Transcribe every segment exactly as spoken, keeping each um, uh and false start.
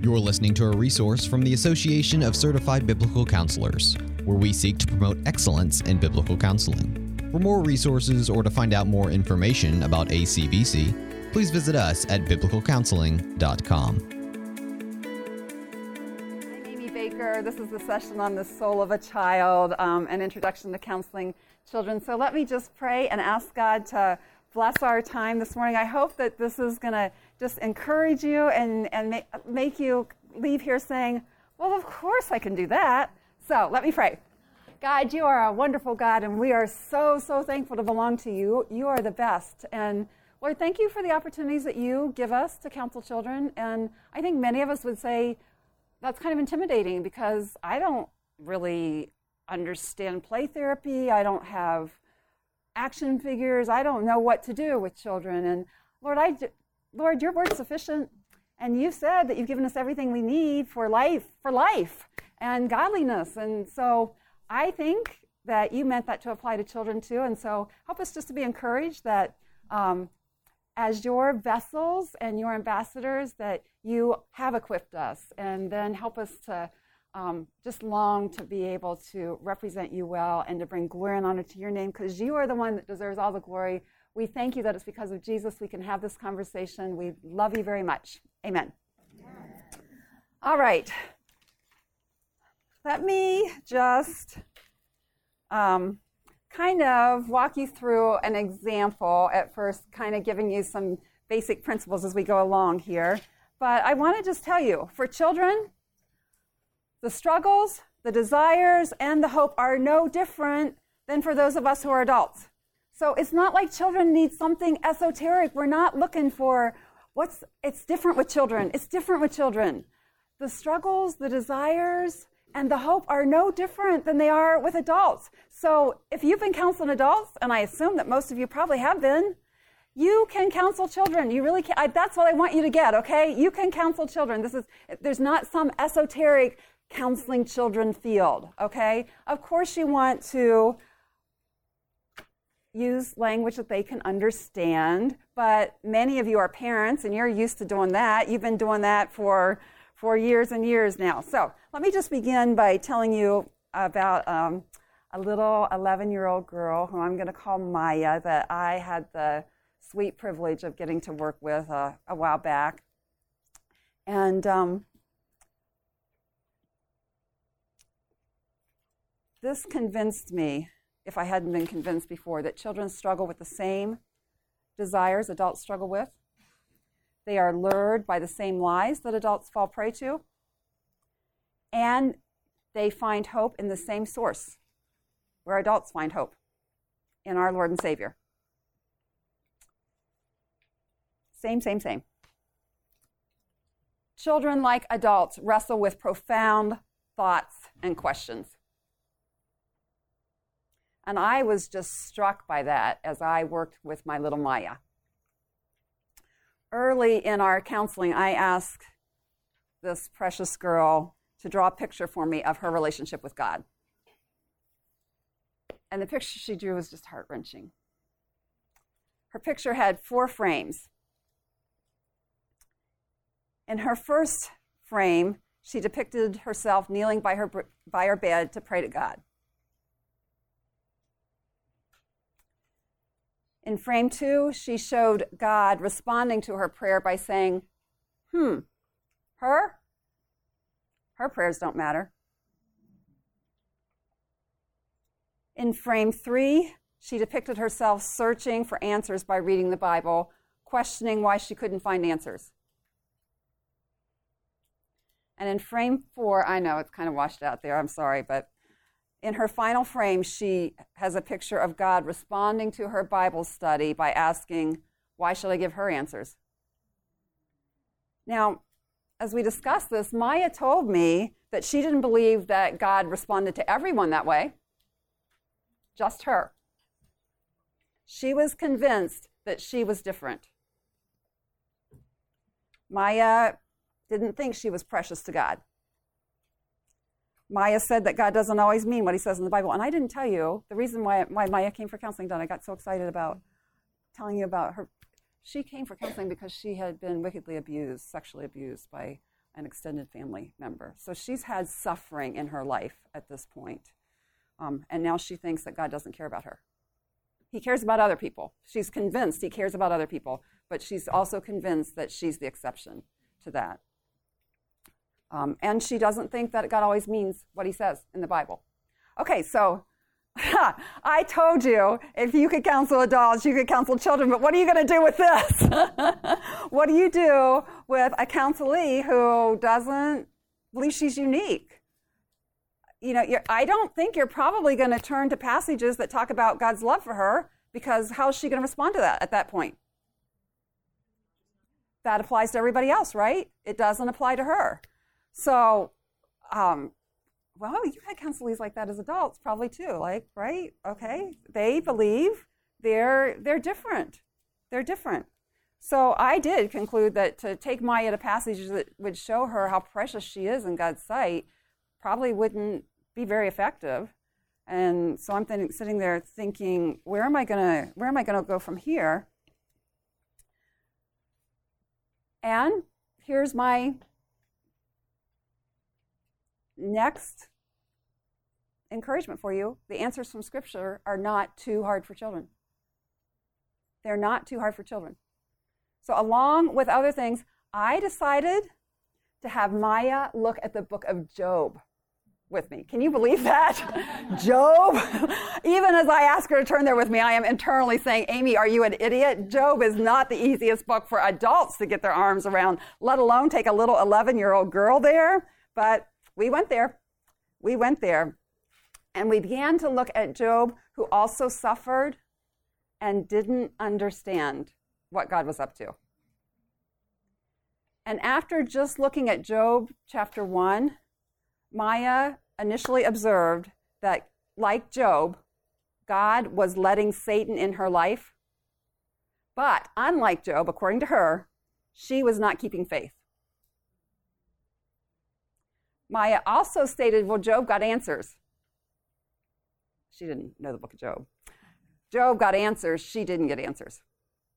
You're listening to a resource from the Association of Certified Biblical Counselors, where we seek to promote excellence in biblical counseling. For more resources or to find out more information about A C B C, please visit us at biblical counseling dot com. I'm Amy Baker. This is the session on the soul of a child, um, an introduction to counseling children. So let me just pray and ask God to bless our time this morning. I hope that this is going to just encourage you and, and make, make you leave here saying, well, of course I can do that. So let me pray. God, you are a wonderful God, and we are so, so thankful to belong to you. You are the best. And Lord, thank you for the opportunities that you give us to counsel children. And I think many of us would say that's kind of intimidating because I don't really understand play therapy. I don't have action figures. I don't know what to do with children. And Lord, I, Lord, your word is sufficient. And you said that you've given us everything we need for life, for life and godliness. And so I think that you meant that to apply to children too. And so help us just to be encouraged that um, as your vessels and your ambassadors, that you have equipped us, and then help us to um, just long to be able to represent you well and to bring glory and honor to your name, because you are the one that deserves all the glory. We thank you that it's because of Jesus we can have this conversation. We love you very much. Amen. Amen. All right. Let me just um, kind of walk you through an example at first, kind of giving you some basic principles as we go along here. But I want to just tell you, for children, the struggles, the desires, and the hope are no different than for those of us who are adults. So it's not like children need something esoteric. We're not looking for what's, it's different with children. It's different with children. The struggles, the desires, and the hope are no different than they are with adults. So if you've been counseling adults, and I assume that most of you probably have been, you can counsel children. You really can. I, that's what I want you to get, okay? You can counsel children. This is, there's not some esoteric counseling children field, okay? Of course you want to use language that they can understand, but many of you are parents and you're used to doing that. You've been doing that for, for years and years now. So let me just begin by telling you about um, a little eleven-year-old girl who I'm going to call Maya that I had the sweet privilege of getting to work with uh, a while back. And um, this convinced me, if I hadn't been convinced before, that children struggle with the same desires adults struggle with. They are lured by the same lies that adults fall prey to. And they find hope in the same source where adults find hope, in our Lord and Savior. Same, same, same. Children, like adults, wrestle with profound thoughts and questions. And I was just struck by that as I worked with my little Maya. Early in our counseling, I asked this precious girl to draw a picture for me of her relationship with God. And the picture she drew was just heart-wrenching. Her picture had four frames. In her first frame, she depicted herself kneeling by her, by her bed to pray to God. In frame two, she showed God responding to her prayer by saying, hmm, her? Her prayers don't matter. In frame three, she depicted herself searching for answers by reading the Bible, questioning why she couldn't find answers. And in frame four, I know it's kind of washed out there, I'm sorry, but in her final frame, she has a picture of God responding to her Bible study by asking, why should I give her answers? Now, as we discussed this, Maya told me that she didn't believe that God responded to everyone that way, just her. She was convinced that she was different. Maya didn't think she was precious to God. Maya said that God doesn't always mean what he says in the Bible. And I didn't tell you the reason why, why Maya came for counseling done. I got so excited about telling you about her. She came for counseling because she had been wickedly abused, sexually abused by an extended family member. So she's had suffering in her life at this point. Um, and now she thinks that God doesn't care about her. He cares about other people. She's convinced he cares about other people, but she's also convinced that she's the exception to that. Um, and she doesn't think that God always means what he says in the Bible. Okay, so I told you if you could counsel adults, you could counsel children, but what are you going to do with this? What do you do with a counselee who doesn't believe she's unique? You know, you're, I don't think you're probably going to turn to passages that talk about God's love for her, because how is she going to respond to that at that point? That applies to everybody else, right? It doesn't apply to her. So, um, well, you had counselees like that as adults probably too, like, right? Okay, they believe they're they're different. They're different. So I did conclude that to take Maya to passages that would show her how precious she is in God's sight probably wouldn't be very effective. And so I'm th- sitting there thinking, where am I gonna where am I gonna go from here? And here's my next encouragement for you. The answers from Scripture are not too hard for children. They're not too hard for children. So along with other things, I decided to have Maya look at the book of Job with me. Can you believe that? Job? Even as I ask her to turn there with me, I am internally saying, Amy, are you an idiot? Job is not the easiest book for adults to get their arms around, let alone take a little eleven-year-old girl there. But we went there. We went there. And we began to look at Job, who also suffered and didn't understand what God was up to. And after just looking at Job chapter one, Maya initially observed that, like Job, God was letting Satan in her life. But unlike Job, according to her, she was not keeping faith. Maya also stated, well, Job got answers. She didn't know the book of Job. Job got answers. She didn't get answers.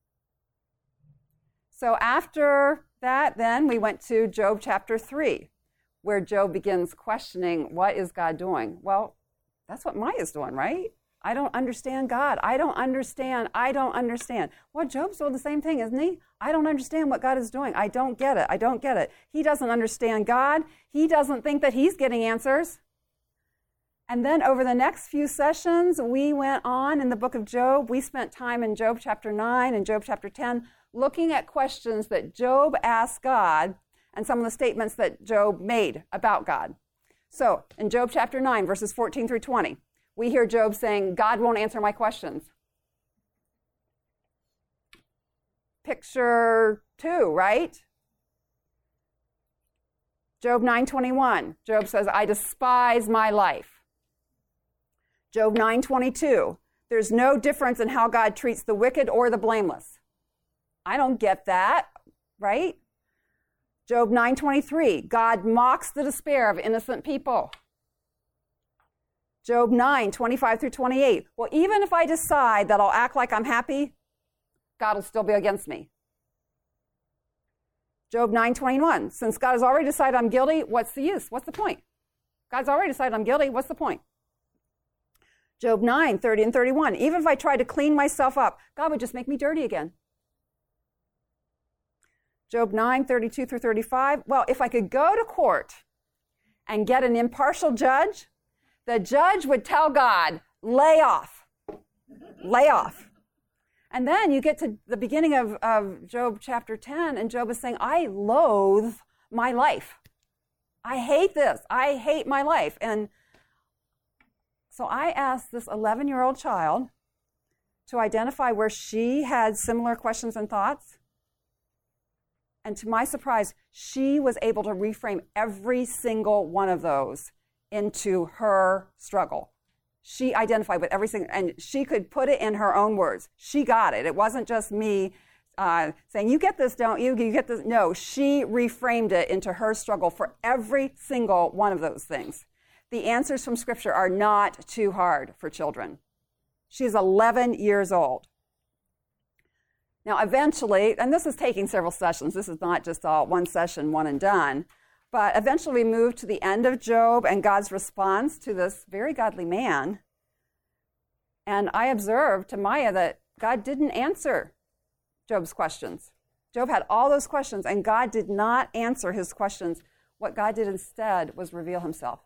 So after that, then we went to Job chapter three, where Job begins questioning, what is God doing? Well, that's what Maya's doing, right? I don't understand God. I don't understand. I don't understand. Well, Job's doing the same thing, isn't he? I don't understand what God is doing. I don't get it. I don't get it. He doesn't understand God. He doesn't think that he's getting answers. And then over the next few sessions, we went on in the book of Job. We spent time in Job chapter nine and Job chapter ten looking at questions that Job asked God and some of the statements that Job made about God. So in Job chapter nine, verses fourteen through twenty, we hear Job saying, God won't answer my questions. Picture two, right? Job nine twenty-one, Job says, I despise my life. Job nine twenty-two, there's no difference in how God treats the wicked or the blameless. I don't get that, right? Job nine twenty-three, God mocks the despair of innocent people. Job nine twenty-five through twenty-eight, well, even if I decide that I'll act like I'm happy, God will still be against me. Job nine twenty-one, since God has already decided I'm guilty, what's the use? What's the point? God's already decided I'm guilty, what's the point? Job nine thirty and thirty-one, even if I tried to clean myself up, God would just make me dirty again. Job nine thirty-two through thirty-five, well, if I could go to court and get an impartial judge, the judge would tell God, lay off, lay off. And then you get to the beginning of, of Job chapter ten, and Job is saying, I loathe my life. I hate this. I hate my life. And so I asked this eleven-year-old child to identify where she had similar questions and thoughts. And to my surprise, she was able to reframe every single one of those into her struggle. She identified with every single, and she could put it in her own words. She got it. It wasn't just me uh, saying, you get this, don't you? You get this. No, she reframed it into her struggle for every single one of those things. The answers from Scripture are not too hard for children. She's eleven years old. Now, eventually, and this is taking several sessions. This is not just all one session, one and done. But eventually we moved to the end of Job and God's response to this very godly man. And I observed to Maya that God didn't answer Job's questions. Job had all those questions, and God did not answer his questions. What God did instead was reveal himself.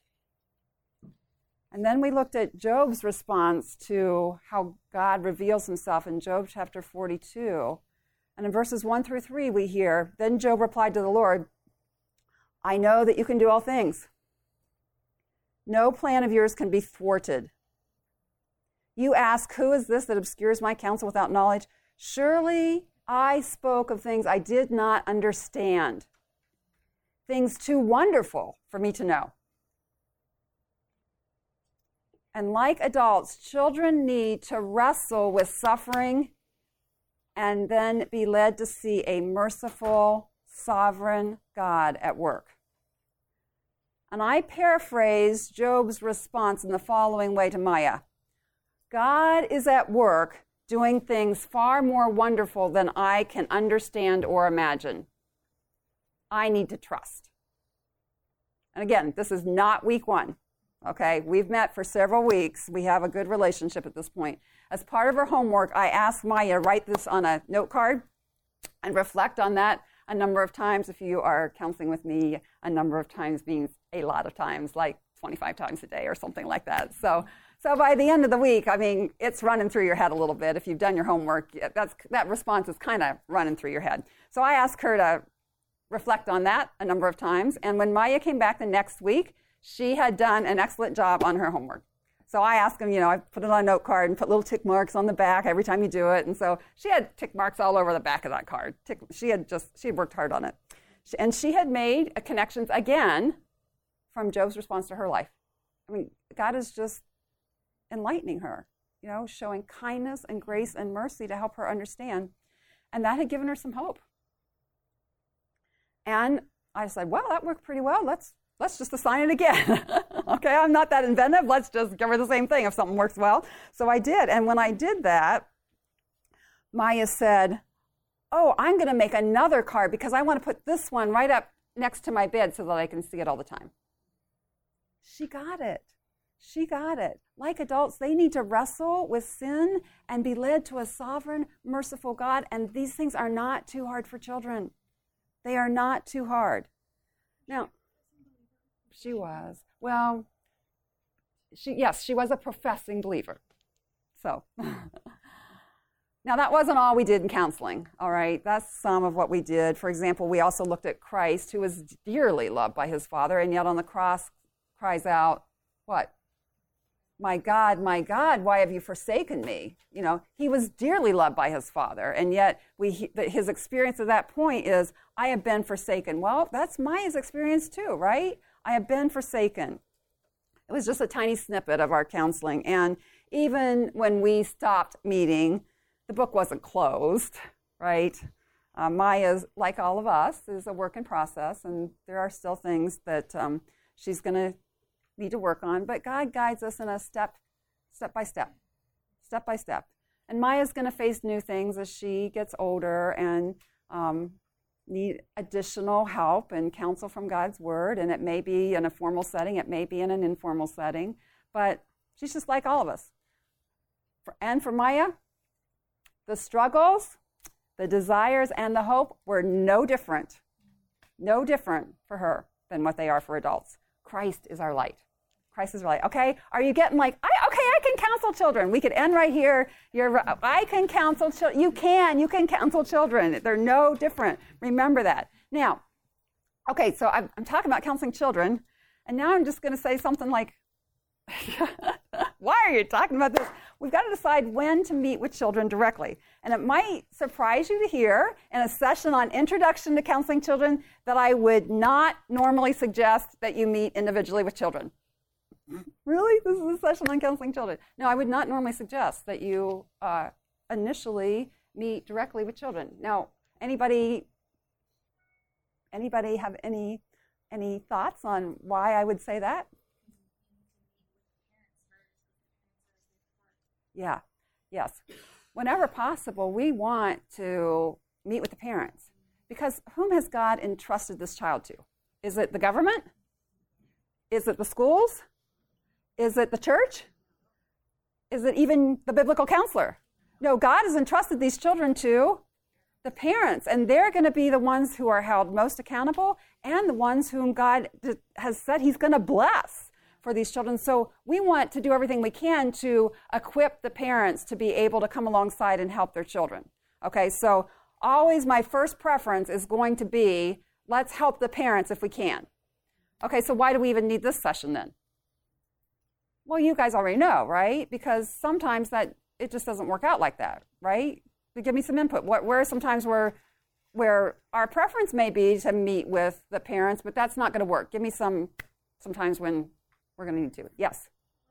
And then we looked at Job's response to how God reveals himself in Job chapter forty-two. And in verses one through three, we hear, "Then Job replied to the Lord, I know that you can do all things. No plan of yours can be thwarted. You ask, who is this that obscures my counsel without knowledge? Surely I spoke of things I did not understand, things too wonderful for me to know." And like adults, children need to wrestle with suffering and then be led to see a merciful, sovereign God at work. And I paraphrase Job's response in the following way to Maya. God is at work doing things far more wonderful than I can understand or imagine. I need to trust. And again, this is not week one. Okay, we've met for several weeks. We have a good relationship at this point. As part of her homework, I asked Maya to write this on a note card and reflect on that a number of times. If you are counseling with me, a number of times means a lot of times, like twenty-five times a day or something like that. So, so by the end of the week, I mean, it's running through your head a little bit. If you've done your homework, that's, that response is kind of running through your head. So I asked her to reflect on that a number of times. And when Maya came back the next week, she had done an excellent job on her homework. So I asked him, you know, I put it on a note card and put little tick marks on the back every time you do it. And so she had tick marks all over the back of that card. Tick, she had just, she had worked hard on it. She, and she had made a connections again from Job's response to her life. I mean, God is just enlightening her, you know, showing kindness and grace and mercy to help her understand. And that had given her some hope. And I said, well, that worked pretty well. Let's Let's just assign it again. Okay, I'm not that inventive. Let's just give her the same thing if something works well. So I did. And when I did that, Maya said, oh, I'm going to make another card because I want to put this one right up next to my bed so that I can see it all the time. She got it. She got it. Like adults, they need to wrestle with sin and be led to a sovereign, merciful God. And these things are not too hard for children. They are not too hard. Now, she was. Well, she yes, she was a professing believer. So, now that wasn't all we did in counseling, all right? That's some of what we did. For example, we also looked at Christ, who was dearly loved by his Father, and yet on the cross cries out, what? My God, my God, why have you forsaken me? You know, he was dearly loved by his Father, and yet we his experience at that point is, I have been forsaken. Well, that's Maya's experience too, right? I have been forsaken. It was just a tiny snippet of our counseling. And even when we stopped meeting, the book wasn't closed, right? Uh, Maya's, like all of us, is a work in process, and there are still things that um, she's going to need to work on. But God guides us in a step, step by step, step by step. And Maya's going to face new things as she gets older and um, need additional help and counsel from God's Word, and it may be in a formal setting, it may be in an informal setting, but she's just like all of us. For, and for Maya, the struggles, the desires, and the hope were no different, no different for her than what they are for adults. Christ is our light. Christ is our light. Okay, are you getting like, I, okay, I can counsel children. We could end right here. You're, I can counsel children. You can. You can counsel children. They're no different. Remember that. Now, okay, so I'm, I'm talking about counseling children, and now I'm just going to say something like, why are you talking about this? We've got to decide when to meet with children directly. And it might surprise you to hear in a session on Introduction to Counseling Children that I would not normally suggest that you meet individually with children. Really? This is a session on counseling children. No, I would not normally suggest that you uh, initially meet directly with children. Now, anybody anybody have any any thoughts on why I would say that? Yeah, yes. Whenever possible, we want to meet with the parents, because whom has God entrusted this child to? Is it the government? Is it the schools? Is it the church? Is it even the biblical counselor? No, God has entrusted these children to the parents, and they're going to be the ones who are held most accountable and the ones whom God has said he's going to bless for these children. So we want to do everything we can to equip the parents to be able to come alongside and help their children. Okay, so always my first preference is going to be, let's help the parents if we can. Okay, so why do we even need this session then? Well, you guys already know, right? Because sometimes that it just doesn't work out like that, right? But give me some input. What, where sometimes where, where our preference may be to meet with the parents, but that's not going to work. Give me some, sometimes when we're going to need to. Yes?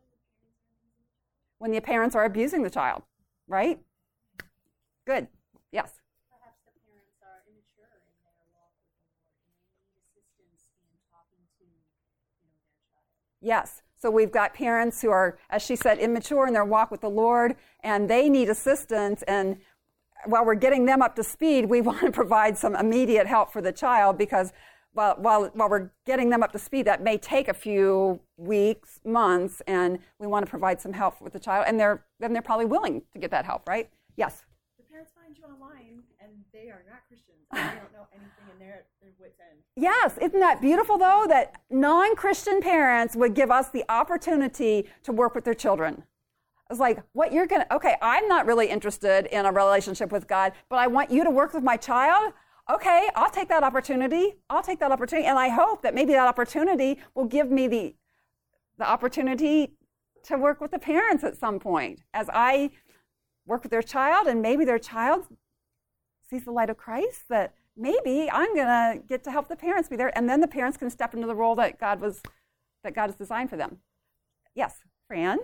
When the parents are abusing the child, right? Good. Yes? Perhaps the parents are immature in their walk with the Lord and they need assistance in talking to, you know, their child. Yes. So we've got parents who are, as she said, immature in their walk with the Lord, and they need assistance. And while we're getting them up to speed, we want to provide some immediate help for the child, because while, while, while we're getting them up to speed, that may take a few weeks, months, and we want to provide some help with the child. And they're, then they're probably willing to get that help, right? Yes? The parents find you online, and they are not Christians. And they don't know anything, and they're at their wits' end. Yes, isn't that beautiful, though, that non-Christian parents would give us the opportunity to work with their children. It's like, what you're going to, okay, I'm not really interested in a relationship with God, but I want you to work with my child. Okay, I'll take that opportunity. I'll take that opportunity. And I hope that maybe that opportunity will give me the, the opportunity to work with the parents at some point as I work with their child, and maybe their child sees the light of Christ, that maybe I'm going to get to help the parents be there, and then the parents can step into the role that God was, that God has designed for them. Yes, Fran?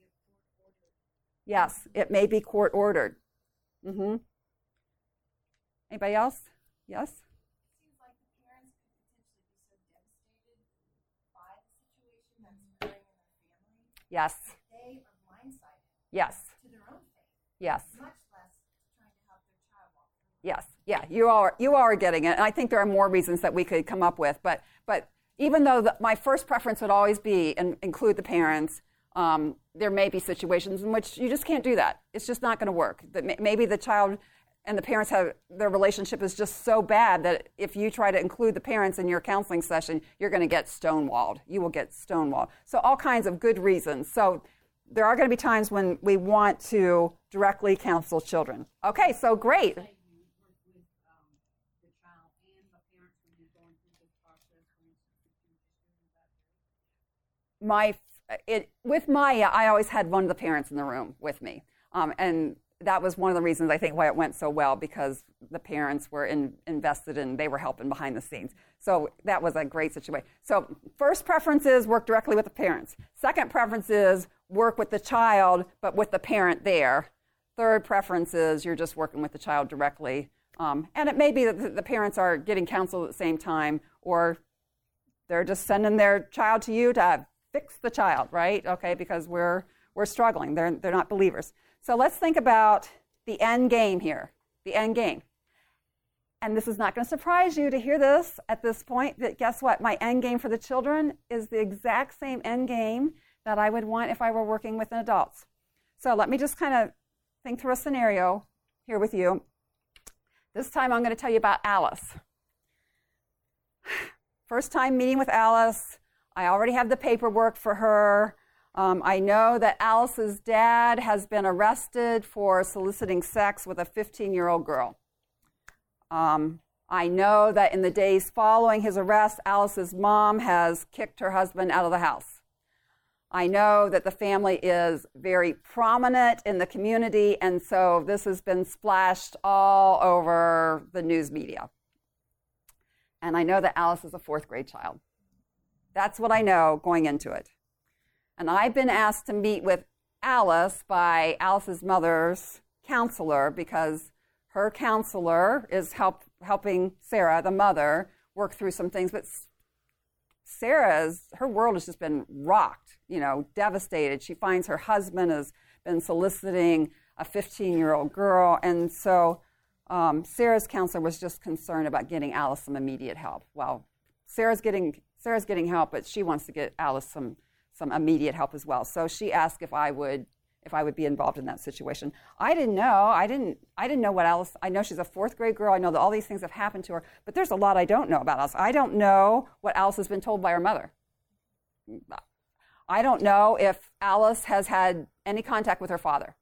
Yes, it may be court ordered. Mm-hmm. Anybody else? Yes? It seems like the parents could potentially be so devastated by the situation that's occurring in their family. Yes. They are blindsided. Yes. To their own faith. Yes. Much less trying to help their child walk through. Yes. Yeah, you are you are getting it, and I think there are more reasons that we could come up with. But but even though the, my first preference would always be and include the parents, um, there may be situations in which you just can't do that. It's just not going to work. That maybe the child and the parents have, their relationship is just so bad that if you try to include the parents in your counseling session, you're going to get stonewalled. You will get stonewalled. So all kinds of good reasons. So there are going to be times when we want to directly counsel children. Okay, so great. My, it, with Maya, I always had one of the parents in the room with me. Um, and that was one of the reasons I think why it went so well, because the parents were in, invested and they were helping behind the scenes. So that was a great situation. So first preference is work directly with the parents. Second preference is work with the child, but with the parent there. Third preference is you're just working with the child directly. Um, and it may be that the parents are getting counsel at the same time, or they're just sending their child to you to fix the child, right? Okay, because we're we're struggling. They're they're not believers. So let's think about the end game here, the end game. And this is not going to surprise you to hear this at this point, that guess what? My end game for the children is the exact same end game that I would want if I were working with adults. So let me just kind of think through a scenario here with you. This time I'm going to tell you about Alice. First time meeting with Alice. I already have the paperwork for her. Um, I know that Alice's dad has been arrested for soliciting sex with a fifteen-year-old girl. Um, I know that in the days following his arrest, Alice's mom has kicked her husband out of the house. I know that the family is very prominent in the community, and so this has been splashed all over the news media. And I know that Alice is a fourth grade child. That's what I know going into it. And I've been asked to meet with Alice by Alice's mother's counselor, because her counselor is help, helping Sarah, the mother, work through some things. But Sarah's, her world has just been rocked, you know, devastated. She finds her husband has been soliciting a fifteen-year-old girl. And so um, Sarah's counselor was just concerned about getting Alice some immediate help. Well, Sarah's getting Sarah's getting help, but she wants to get Alice some some immediate help as well. So she asked if I would if I would be involved in that situation. I didn't know. I didn't I didn't know what Alice, I know she's a fourth grade girl. I know that all these things have happened to her, but there's a lot I don't know about Alice. I don't know what Alice has been told by her mother. I don't know if Alice has had any contact with her father.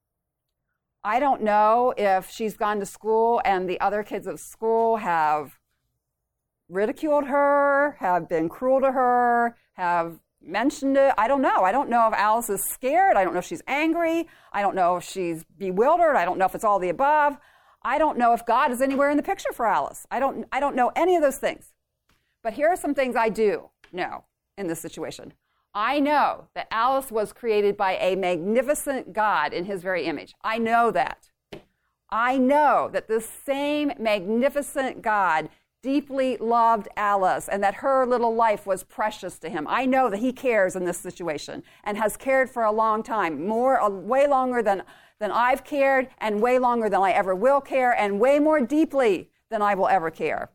I don't know if she's gone to school and the other kids at school have ridiculed her, have been cruel to her, have mentioned it. I don't know. I don't know if Alice is scared. I don't know if she's angry. I don't know if she's bewildered. I don't know if it's all the above. I don't know if God is anywhere in the picture for Alice. I don't, I don't know any of those things. But here are some things I do know in this situation. I know that Alice was created by a magnificent God in his very image. I know that. I know that this same magnificent God deeply loved Alice and that her little life was precious to him. I know that he cares in this situation and has cared for a long time, more, uh, way longer than, than I've cared and way longer than I ever will care and way more deeply than I will ever care.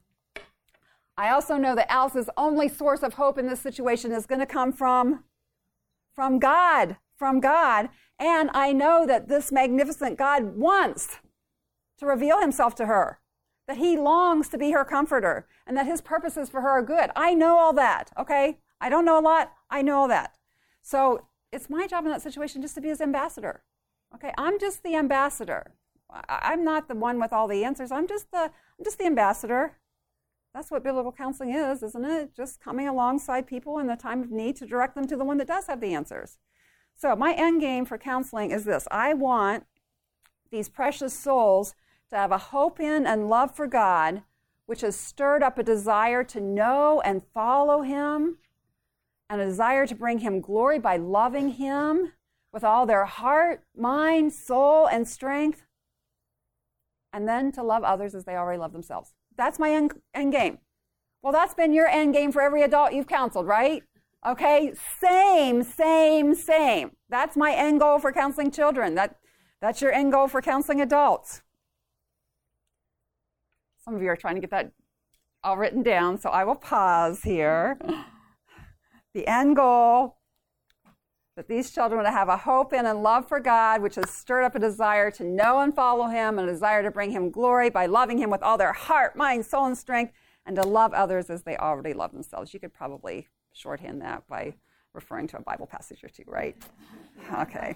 I also know that Alice's only source of hope in this situation is going to come from, from God, from God. And I know that this magnificent God wants to reveal himself to her, that he longs to be her comforter, and that his purposes for her are good. I know all that, okay? I don't know a lot. I know all that. So it's my job in that situation just to be his ambassador, okay? I'm just the ambassador. I'm not the one with all the answers. I'm just the, I'm just the ambassador. That's what biblical counseling is, isn't it? Just coming alongside people in the time of need to direct them to the one that does have the answers. So my end game for counseling is this. I want these precious souls to have a hope in and love for God, which has stirred up a desire to know and follow him, and a desire to bring him glory by loving him with all their heart, mind, soul, and strength, and then to love others as they already love themselves. That's my end, end game. Well, that's been your end game for every adult you've counseled, right? Okay, same, same, same. That's my end goal for counseling children. That, that's your end goal for counseling adults. Some of you are trying to get that all written down, so I will pause here. The end goal, that these children would have a hope in and love for God, which has stirred up a desire to know and follow him, and a desire to bring him glory by loving him with all their heart, mind, soul, and strength, and to love others as they already love themselves. You could probably shorthand that by referring to a Bible passage or two, right? Okay.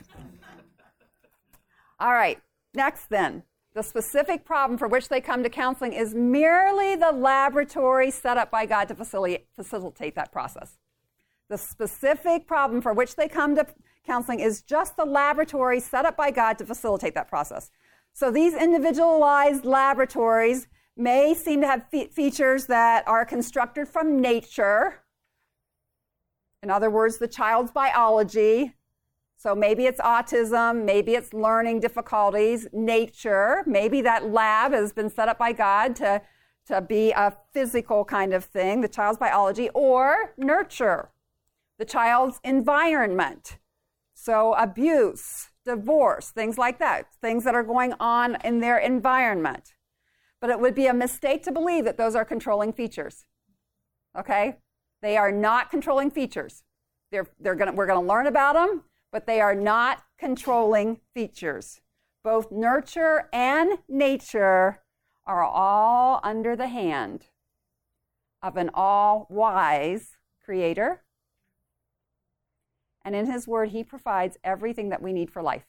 All right. Next then. The specific problem for which they come to counseling is merely the laboratory set up by God to facilitate, facilitate that process. The specific problem for which they come to counseling is just the laboratory set up by God to facilitate that process. So these individualized laboratories may seem to have fe- features that are constructed from nature. In other words, the child's biology. So maybe it's autism, maybe it's learning difficulties, nature. Maybe that lab has been set up by God to, to be a physical kind of thing, the child's biology, or nurture, the child's environment. So abuse, divorce, things like that, things that are going on in their environment. But it would be a mistake to believe that those are controlling features. Okay? They are not controlling features. They're, they're gonna, we're going to learn about them, but they are not controlling features. Both nurture and nature are all under the hand of an all-wise creator. And in his word, he provides everything that we need for life.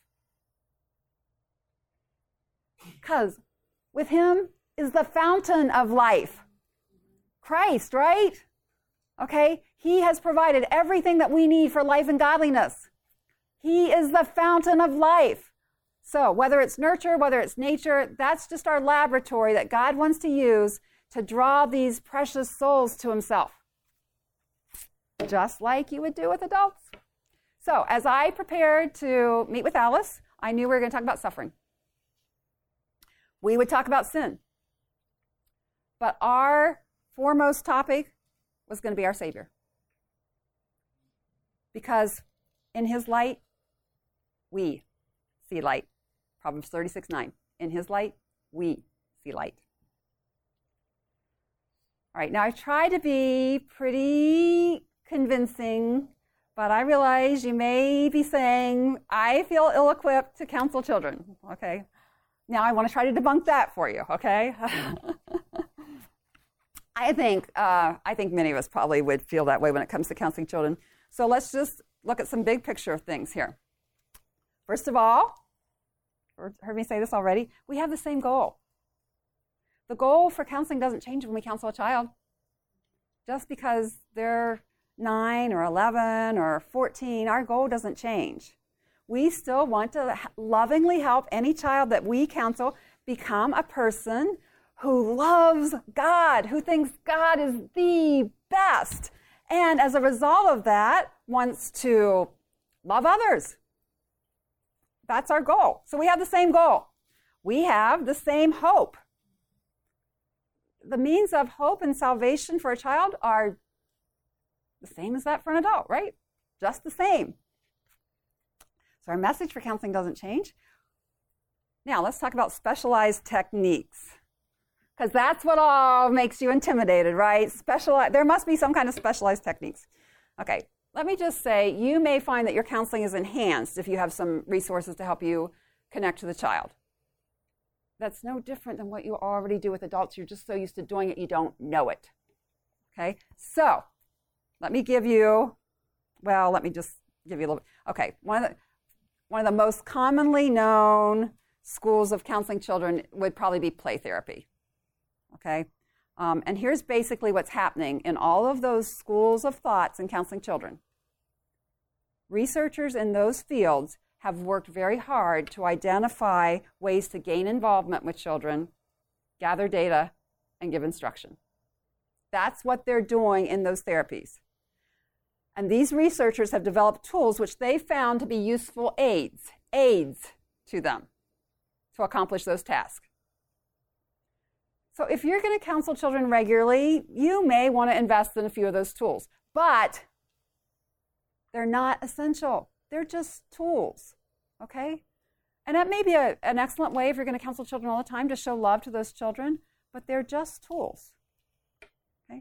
Because with him is the fountain of life. Christ, right? Okay? He has provided everything that we need for life and godliness. He is the fountain of life. So whether it's nurture, whether it's nature, that's just our laboratory that God wants to use to draw these precious souls to himself. Just like you would do with adults. So as I prepared to meet with Alice, I knew we were going to talk about suffering. We would talk about sin. But our foremost topic was going to be our Savior. Because in his light, we see light. Proverbs thirty-six nine. In his light, we see light. All right, now I try to be pretty convincing, but I realize you may be saying, I feel ill-equipped to counsel children, okay? Now I want to try to debunk that for you, okay? I think, uh, I think many of us probably would feel that way when it comes to counseling children. So let's just look at some big picture of things here. First of all, you've heard me say this already, we have the same goal. The goal for counseling doesn't change when we counsel a child. Just because they're nine or eleven or fourteen, our goal doesn't change. We still want to lovingly help any child that we counsel become a person who loves God, who thinks God is the best, and as a result of that, wants to love others. That's our goal. So we have the same goal. We have the same hope. The means of hope and salvation for a child are the same as that for an adult, right? Just the same. So our message for counseling doesn't change. Now let's talk about specialized techniques, because that's what all makes you intimidated, right? Specialized, there must be some kind of specialized techniques. Okay, let me just say, you may find that your counseling is enhanced if you have some resources to help you connect to the child. That's no different than what you already do with adults. You're just so used to doing it, you don't know it. Okay, so let me give you, well, let me just give you a little bit. Okay, one of the, one of the most commonly known schools of counseling children would probably be play therapy. Okay, um, and here's basically what's happening in all of those schools of thoughts in counseling children. Researchers in those fields have worked very hard to identify ways to gain involvement with children, gather data, and give instruction. That's what they're doing in those therapies. And these researchers have developed tools which they found to be useful aids, aids to them to accomplish those tasks. So if you're going to counsel children regularly, you may want to invest in a few of those tools, but they're not essential. They're just tools, okay? And that may be a, an excellent way if you're going to counsel children all the time to show love to those children, but they're just tools, okay?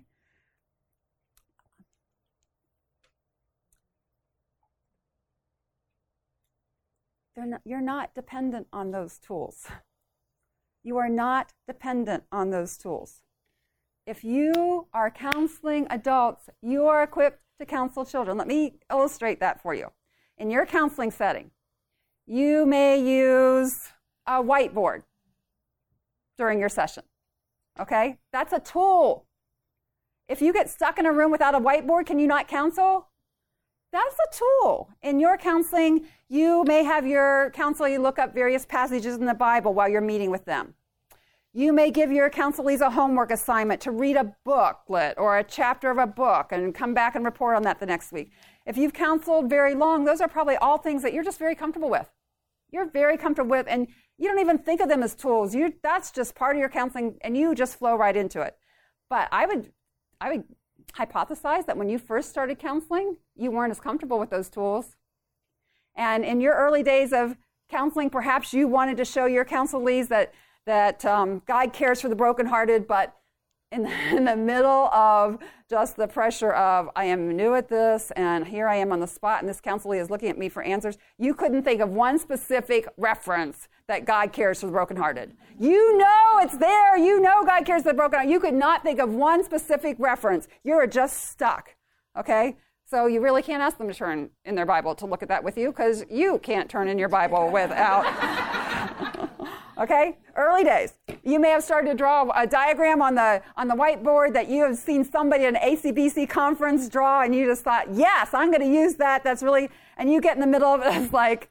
They're not, you're not dependent on those tools. You are not dependent on those tools. If you are counseling adults, you are equipped to counsel children. Let me illustrate that for you. In your counseling setting, you may use a whiteboard during your session, okay? That's a tool. If you get stuck in a room without a whiteboard, can you not counsel? That's a tool. In your counseling, you may have your counselee look up various passages in the Bible while you're meeting with them. You may give your counselees a homework assignment to read a booklet or a chapter of a book and come back and report on that the next week. If you've counseled very long, those are probably all things that you're just very comfortable with. You're very comfortable with, and you don't even think of them as tools. You, that's just part of your counseling, and you just flow right into it. But I would, I would hypothesize that when you first started counseling, you weren't as comfortable with those tools. And in your early days of counseling, perhaps you wanted to show your counselees that that um, God cares for the brokenhearted, but in the, in the middle of just the pressure of, I am new at this, and here I am on the spot, and this counselee is looking at me for answers, you couldn't think of one specific reference that God cares for the brokenhearted. You know it's there. You know God cares for the brokenhearted. You could not think of one specific reference. You're just stuck, okay? So you really can't ask them to turn in their Bible to look at that with you, because you can't turn in your Bible without... Okay, early days. You may have started to draw a diagram on the on the whiteboard that you have seen somebody at an A C B C conference draw, and you just thought, yes, I'm going to use that. That's really, and you get in the middle of it, it's like,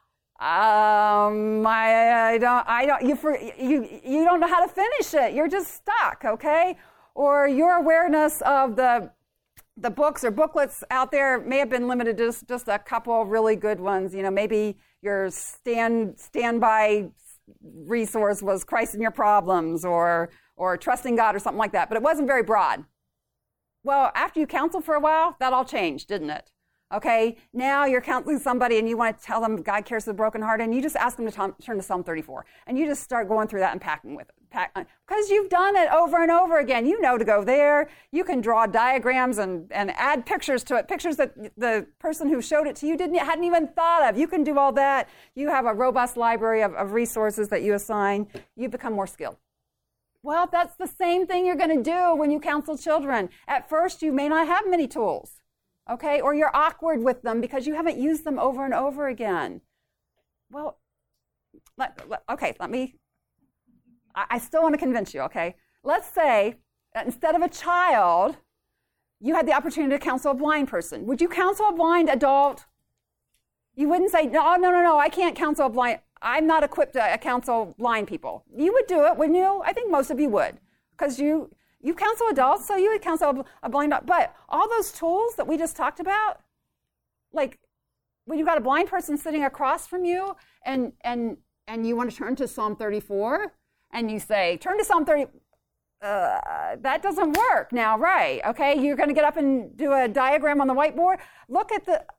um, I, I don't, I don't, you, for, you, you don't know how to finish it. You're just stuck, okay? Or your awareness of the the books or booklets out there may have been limited to just, just a couple of really good ones. You know, maybe your stand standby resource was Christ in Your Problems or or Trusting God or something like that, but it wasn't very broad. Well, after you counseled for a while, that all changed, didn't it? Okay, now you're counseling somebody and you want to tell them God cares for the brokenhearted, and you just ask them to t- turn to Psalm thirty-four. And you just start going through that and packing with it. Pack, because you've done it over and over again. You know to go there. You can draw diagrams and, and add pictures to it, pictures that the person who showed it to you didn't hadn't even thought of. You can do all that. You have a robust library of, of resources that you assign. You become more skilled. Well, that's the same thing you're going to do when you counsel children. At first, you may not have many tools. Okay, or you're awkward with them because you haven't used them over and over again. Well, let, let, okay, let me, I, I still want to convince you, okay? Let's say that instead of a child, you had the opportunity to counsel a blind person. Would you counsel a blind adult? You wouldn't say, no, no, no, no, I can't counsel a blind, I'm not equipped to counsel blind people. You would do it, wouldn't you? I think most of you would, because you, You counsel adults, so you would counsel a blind adult. But all those tools that we just talked about, like when you've got a blind person sitting across from you and and and you want to turn to Psalm thirty-four and you say, turn to Psalm thirty, uh, that doesn't work now, right? Okay, you're going to get up and do a diagram on the whiteboard. Look at the,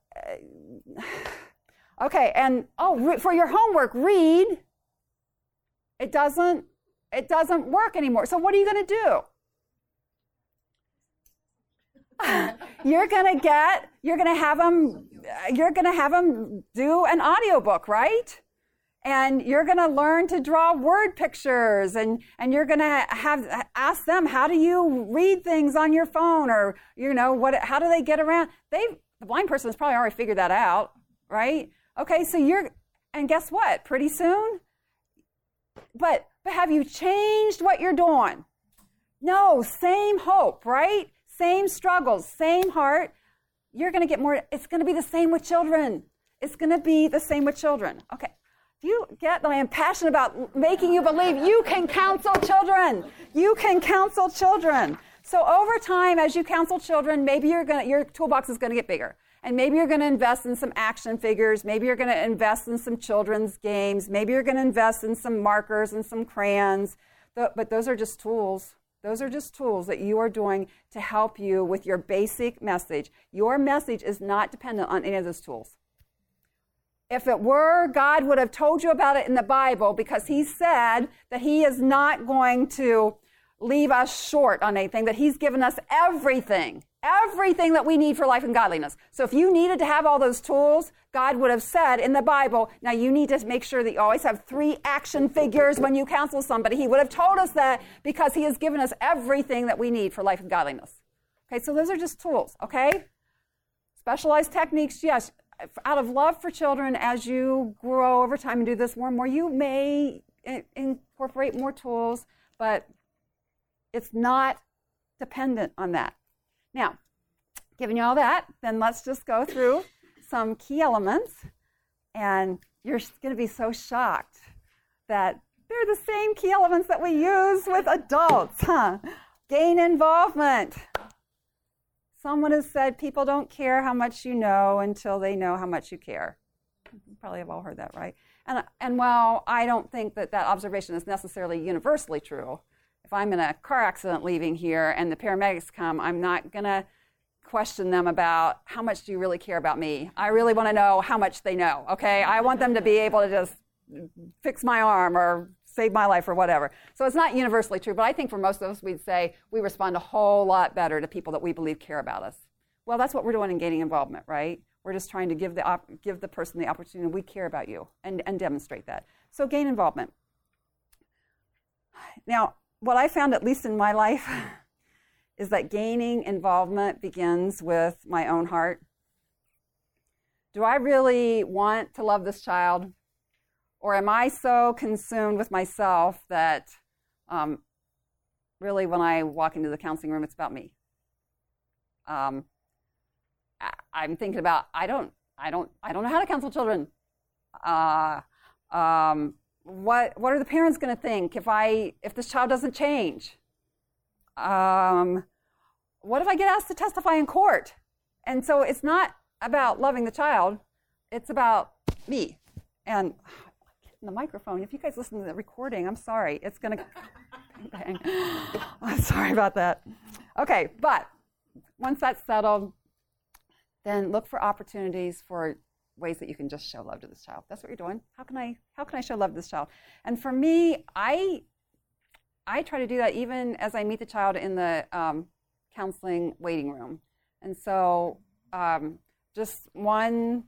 uh, okay, and oh, for your homework, read. It doesn't, it doesn't work anymore. So what are you going to do? You're going to get, you're going to have them, you're going to have them do an audiobook, right? And you're going to learn to draw word pictures, and, and you're going to have, ask them, how do you read things on your phone? Or, you know, what, how do they get around? They, the blind person has probably already figured that out, right? Okay, so you're, and guess what? Pretty soon, but, but have you changed what you're doing? No, same hope, right? Same struggles, same heart. You're going to get more, it's going to be the same with children. It's going to be the same with children. Okay. Do you get that I am passionate about making you believe you can counsel children? You can counsel children. So over time, as you counsel children, maybe you're going to, your toolbox is going to get bigger. And maybe you're going to invest in some action figures. Maybe you're going to invest in some children's games. Maybe you're going to invest in some markers and some crayons. But those are just tools. Those are just tools that you are doing to help you with your basic message. Your message is not dependent on any of those tools. If it were, God would have told you about it in the Bible, because he said that he is not going to leave us short on anything, that he's given us everything, everything that we need for life and godliness. So if you needed to have all those tools, God would have said in the Bible, now you need to make sure that you always have three action figures when you counsel somebody. He would have told us that because he has given us everything that we need for life and godliness. Okay, so those are just tools, okay? Specialized techniques, yes. Out of love for children, as you grow over time and do this more and more, you may incorporate more tools, but it's not dependent on that. Now, given you all that, then let's just go through some key elements, and you're going to be so shocked that they're the same key elements that we use with adults, huh? Gain involvement. Someone has said people don't care how much you know until they know how much you care. You probably have all heard that, right? And, and while I don't think that that observation is necessarily universally true, if I'm in a car accident leaving here and the paramedics come, I'm not going to question them about how much do you really care about me. I really want to know how much they know, okay? I want them to be able to just fix my arm or save my life or whatever. So it's not universally true, but I think for most of us, we'd say we respond a whole lot better to people that we believe care about us. Well, that's what we're doing in gaining involvement, right? We're just trying to give the op- give the person the opportunity, we care about you, and, and demonstrate that. So gain involvement. Now, what I found, at least in my life, is that gaining involvement begins with my own heart. Do I really want to love this child? Or am I so consumed with myself that um, really when I walk into the counseling room, it's about me? Um, I, I'm thinking about, I don't, I don't, I don't know how to counsel children. Uh, um, what, what are the parents going to think if I, if this child doesn't change? Um, what if I get asked to testify in court? And so it's not about loving the child, it's about me. And the microphone, if you guys listen to the recording, I'm sorry, it's going to bang, bang. I'm sorry about that. Okay, but once that's settled, then look for opportunities for ways that you can just show love to this child. That's what you're doing. How can I how can I show love to this child? And for me, I I try to do that even as I meet the child in the um, counseling waiting room. And so um, just one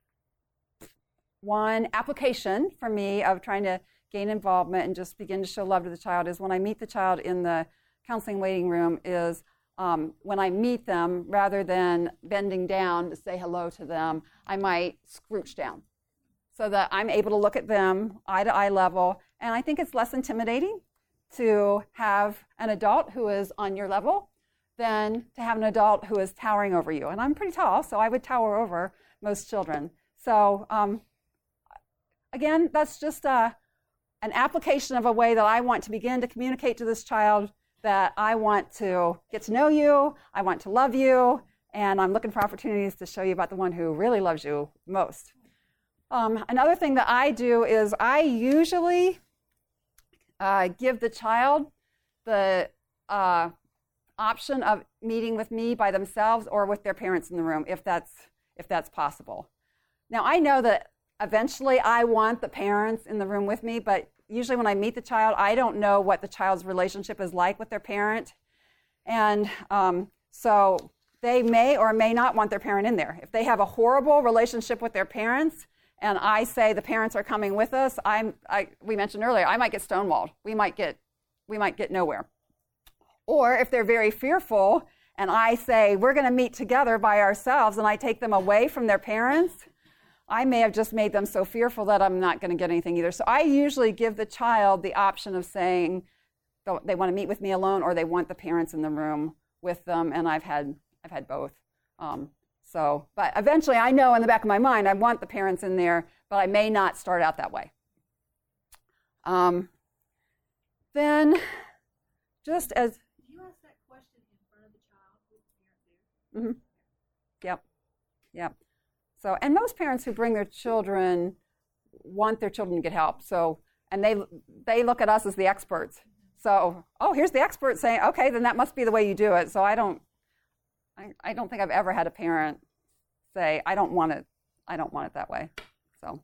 one application for me of trying to gain involvement and just begin to show love to the child is when I meet the child in the counseling waiting room is Um, when I meet them, rather than bending down to say hello to them, I might scrooch down so that I'm able to look at them eye to eye level. And I think it's less intimidating to have an adult who is on your level than to have an adult who is towering over you. And I'm pretty tall, so I would tower over most children. So um, again, that's just a, an application of a way that I want to begin to communicate to this child that I want to get to know you, I want to love you, and I'm looking for opportunities to show you about the one who really loves you most. Um, another thing that I do is I usually uh, give the child the uh, option of meeting with me by themselves or with their parents in the room, if that's, if that's possible. Now, I know that eventually I want the parents in the room with me, but usually when I meet the child, I don't know what the child's relationship is like with their parent. And um, so they may or may not want their parent in there. If they have a horrible relationship with their parents, and I say the parents are coming with us, I'm, I, we mentioned earlier, I might get stonewalled. We might get, we might get nowhere. Or if they're very fearful, and I say we're going to meet together by ourselves, and I take them away from their parents, I may have just made them so fearful that I'm not going to get anything either. So I usually give the child the option of saying they want to meet with me alone or they want the parents in the room with them, and I've had I've had both. Um, so, but eventually I know in the back of my mind I want the parents in there, but I may not start out that way. Um, then, just as... Did you ask that question in front of the child with the parent there? Mm-hmm. Yep. Yep. So, and most parents who bring their children want their children to get help. So, and they they look at us as the experts. So, oh, here's the expert saying, okay, then that must be the way you do it. So I don't, I, I don't think I've ever had a parent say, I don't want it, I don't want it that way. So,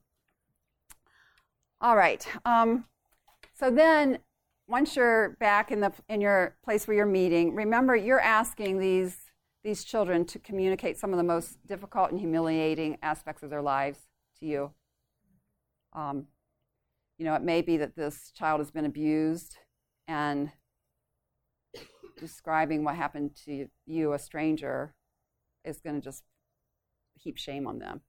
all right. Um, so then, once you're back in the in your place where you're meeting, remember you're asking these. these children to communicate some of the most difficult and humiliating aspects of their lives to you. Um, you know, it may be that this child has been abused, and describing what happened to you, a stranger, is going to just heap shame on them.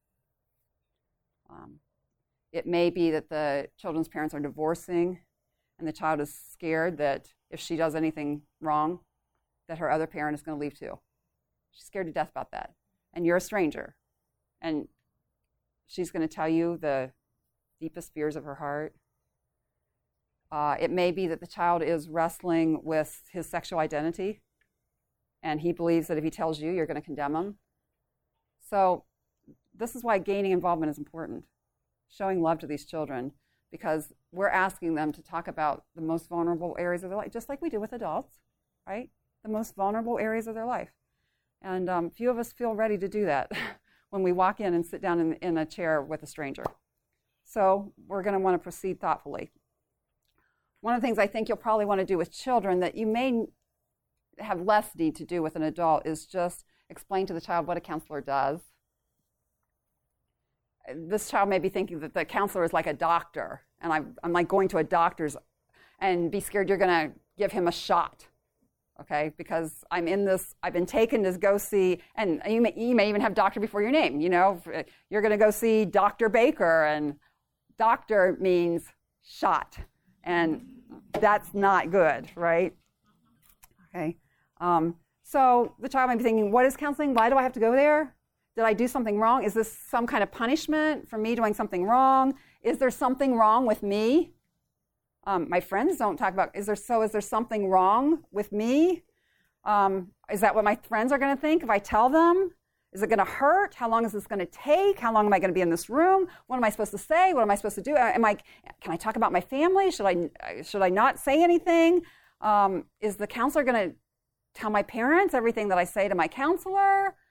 Um, it may be that the children's parents are divorcing, and the child is scared that if she does anything wrong, that her other parent is going to leave too. She's scared to death about that. And you're a stranger. And she's going to tell you the deepest fears of her heart. Uh, it may be that the child is wrestling with his sexual identity, and he believes that if he tells you, you're going to condemn him. So this is why gaining involvement is important, showing love to these children, because we're asking them to talk about the most vulnerable areas of their life, just like we do with adults, right? The most vulnerable areas of their life. And um, few of us feel ready to do that when we walk in and sit down in, in a chair with a stranger. So we're going to want to proceed thoughtfully. One of the things I think you'll probably want to do with children that you may have less need to do with an adult is just explain to the child what a counselor does. This child may be thinking that the counselor is like a doctor, and I'm, I'm like going to a doctor's and be scared you're going to give him a shot. Okay, because I'm in this, I've been taken to go see, and you may, you may even have doctor before your name, you know, you're going to go see Doctor Baker, and doctor means shot, and that's not good, right? Okay, um, so the child might be thinking, what is counseling? Why do I have to go there? Did I do something wrong? Is this some kind of punishment for me doing something wrong? Is there something wrong with me? Um, my friends don't talk about, is there, so is there something wrong with me? Um, is that what my friends are going to think if I tell them? Is it going to hurt? How long is this going to take? How long am I going to be in this room? What am I supposed to say? What am I supposed to do? Am I, can I talk about my family? Should I, should I not say anything? Um, is the counselor going to tell my parents everything that I say to my counselor?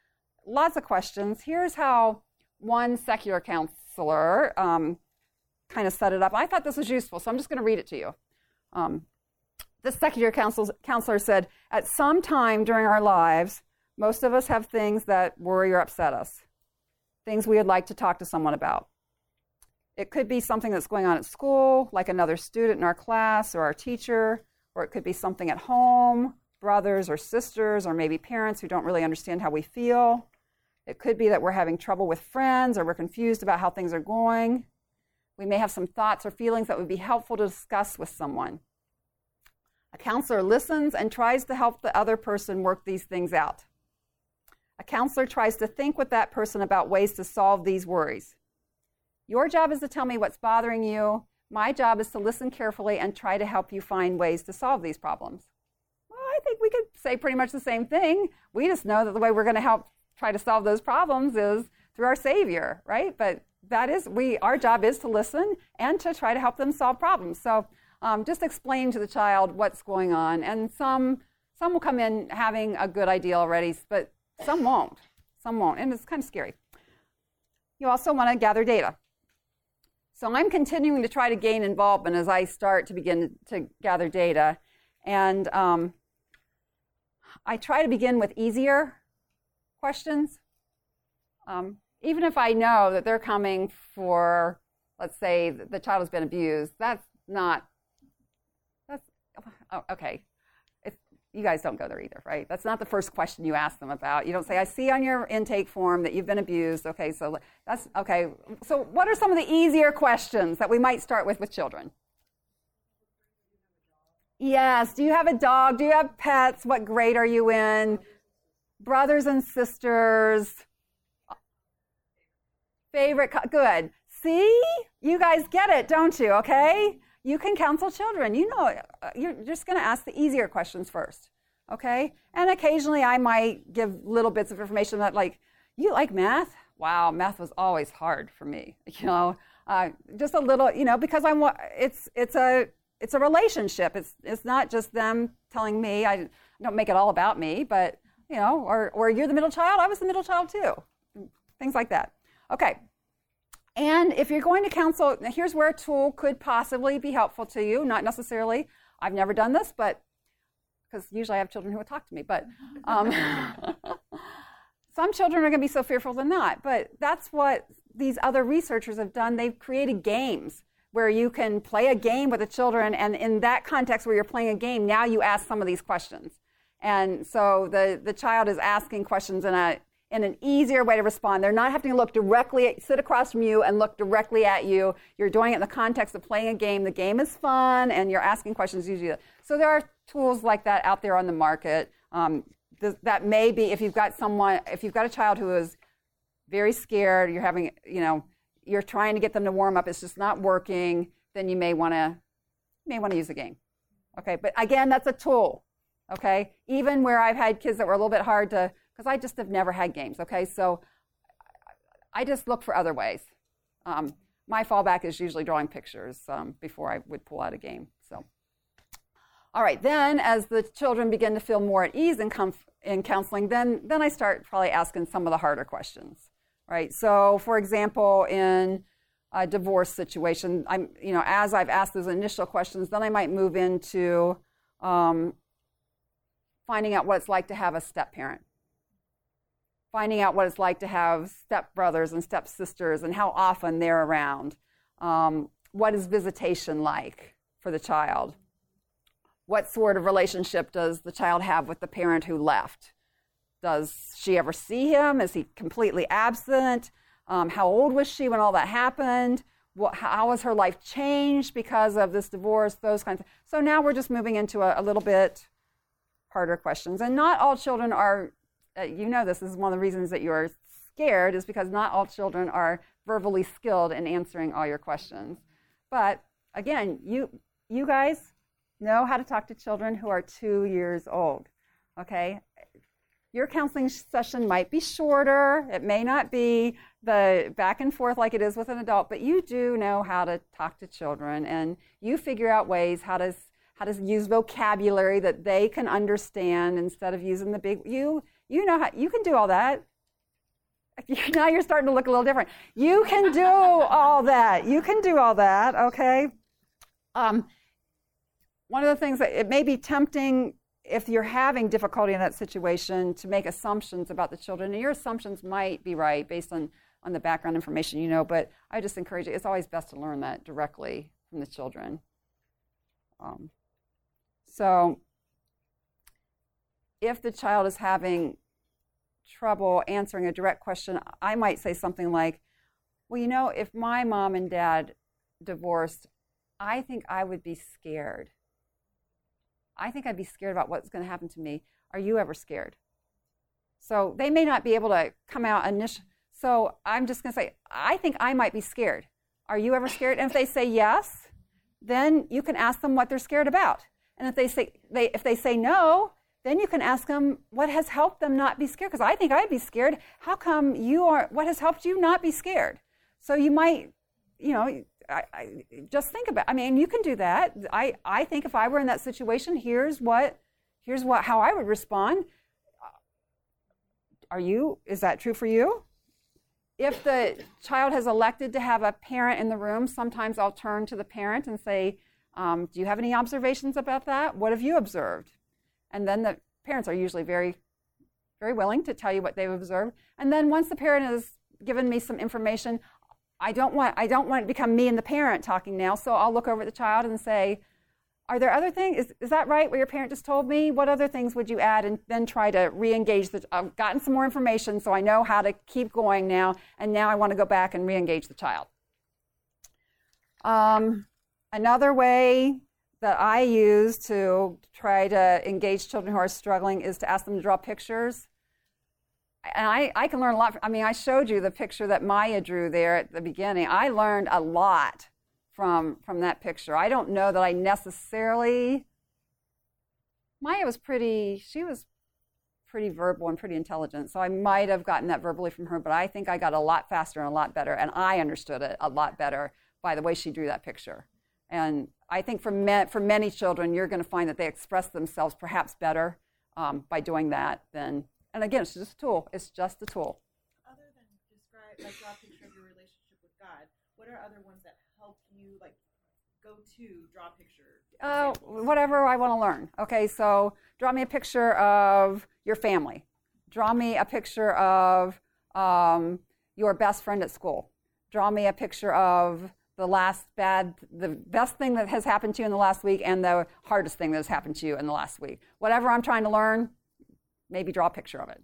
lots of questions. Here's how one secular counselor um, kind of set it up. I thought this was useful, so I'm just going to read it to you. Um, the secular counsel, counselor said, at some time during our lives, most of us have things that worry or upset us, things we would like to talk to someone about. It could be something that's going on at school, like another student in our class or our teacher, or it could be something at home, brothers or sisters, or maybe parents who don't really understand how we feel. It could be that we're having trouble with friends or we're confused about how things are going. We may have some thoughts or feelings that would be helpful to discuss with someone. A counselor listens and tries to help the other person work these things out. A counselor tries to think with that person about ways to solve these worries. Your job is to tell me what's bothering you. My job is to listen carefully and try to help you find ways to solve these problems. Well, I think we could say pretty much the same thing. We just know that the way we're going to help try to solve those problems is through our Savior, right? But that is, we, our job is to listen and to try to help them solve problems. So um, just explain to the child what's going on. And some, some will come in having a good idea already, but some won't. Some won't, and it's kind of scary. You also want to gather data. So I'm continuing to try to gain involvement as I start to begin to gather data. And um, I try to begin with easier questions. Um, even if I know that they're coming for, let's say, the child has been abused, that's not, that's, oh, okay. It's, you guys don't go there either, right? That's not the first question you ask them about. You don't say, I see on your intake form that you've been abused. Okay, so that's, okay. So what are some of the easier questions that we might start with with children? Yes, do you have a dog? Do you have pets? What grade are you in? Brothers and sisters? Favorite, good. See? You guys get it, don't you, okay? You can counsel children. You know, you're just going to ask the easier questions first, okay? And occasionally I might give little bits of information that, like, you like math? Wow, math was always hard for me, you know? Uh, just a little, you know, because I'm, it's, it's a, it's a relationship. It's, it's not just them telling me. I don't make it all about me, but, you know, or, or you're the middle child, I was the middle child too. Things like that. Okay. And if you're going to counsel, here's where a tool could possibly be helpful to you. Not necessarily. I've never done this, but because usually I have children who would talk to me. But um, some children are going to be so fearful than not. But that's what these other researchers have done. They've created games where you can play a game with the children. And in that context where you're playing a game, now you ask some of these questions. And so the, the child is asking questions in a in an easier way to respond. They're not having to look directly at, sit across from you and look directly at you. You're doing it in the context of playing a game. The game is fun, and you're asking questions usually. So there are tools like that out there on the market. Um, th- that may be, if you've got someone, if you've got a child who is very scared, you're having, you know, you're trying to get them to warm up, it's just not working, then you may want to, may want to use a game. Okay, but again, that's a tool. Okay, even where I've had kids that were a little bit hard to, because I just have never had games, okay? So I just look for other ways. Um, my fallback is usually drawing pictures um, before I would pull out a game. So, all right, then as the children begin to feel more at ease in, comf- in counseling, then, then I start probably asking some of the harder questions, right? So, for example, in a divorce situation, I'm, you know, as I've asked those initial questions, then I might move into um, finding out what it's like to have a step-parent. Finding out what it's like to have stepbrothers and stepsisters and how often they're around. Um, what is visitation like for the child? What sort of relationship does the child have with the parent who left? Does she ever see him? Is he completely absent? Um, how old was she when all that happened? What, how has her life changed because of this divorce? Those kinds of. So now we're just moving into a, a little bit harder questions. And not all children are. Uh, you know this, this is one of the reasons that you're scared, is because not all children are verbally skilled in answering all your questions. But again, you you guys know how to talk to children who are two years old, okay? Your counseling session might be shorter. It may not be the back and forth like it is with an adult, but you do know how to talk to children, and you figure out ways how to, how to use vocabulary that they can understand instead of using the big, you You know how you can do all that. Now you're starting to look a little different. You can do all that. You can do all that, okay? Um, one of the things that it may be tempting if you're having difficulty in that situation to make assumptions about the children, and your assumptions might be right based on, on the background information you know, but I just encourage you, it's always best to learn that directly from the children. Um, so if the child is having trouble answering a direct question, I might say something like, well, you know, if my mom and dad divorced, I think I would be scared. I think I'd be scared about what's going to happen to me. Are you ever scared? So they may not be able to come out initially. So I'm just going to say, I think I might be scared. Are you ever scared? And if they say yes, then you can ask them what they're scared about. And if they say they if they say no, then you can ask them what has helped them not be scared. Because I think I'd be scared. How come you are? What has helped you not be scared? So you might, you know, I, I, just think about. I mean, you can do that. I, I think if I were in that situation, here's what, here's what how I would respond. Are you? Is that true for you? If the child has elected to have a parent in the room, sometimes I'll turn to the parent and say, um, do you have any observations about that? What have you observed? And then the parents are usually very, very willing to tell you what they've observed. And then once the parent has given me some information, I don't want I don't want it to become me and the parent talking now. So I'll look over at the child and say, are there other things? Is, is that right, what your parent just told me? What other things would you add? And then try to re-engage. The, I've gotten some more information, so I know how to keep going now. And now I want to go back and re-engage the child. Um, another way that I use to try to engage children who are struggling is to ask them to draw pictures. And I, I can learn a lot. I mean, I showed you the picture that Maya drew there at the beginning. I learned a lot from from that picture. I don't know that I necessarily, Maya was pretty, she was pretty verbal and pretty intelligent, so I might have gotten that verbally from her, but I think I got a lot faster and a lot better, and I understood it a lot better by the way she drew that picture. And I think for, me, for many children, you're going to find that they express themselves perhaps better um, by doing that than, and again, it's just a tool. It's just a tool. Other than describe, like, draw a picture of your relationship with God, what are other ones that help you, like, go to draw a picture? Uh, whatever I want to learn. Okay, so draw me a picture of your family. Draw me a picture of um, your best friend at school. Draw me a picture of the last bad, the best thing that has happened to you in the last week and the hardest thing that has happened to you in the last week. Whatever I'm trying to learn, maybe draw a picture of it.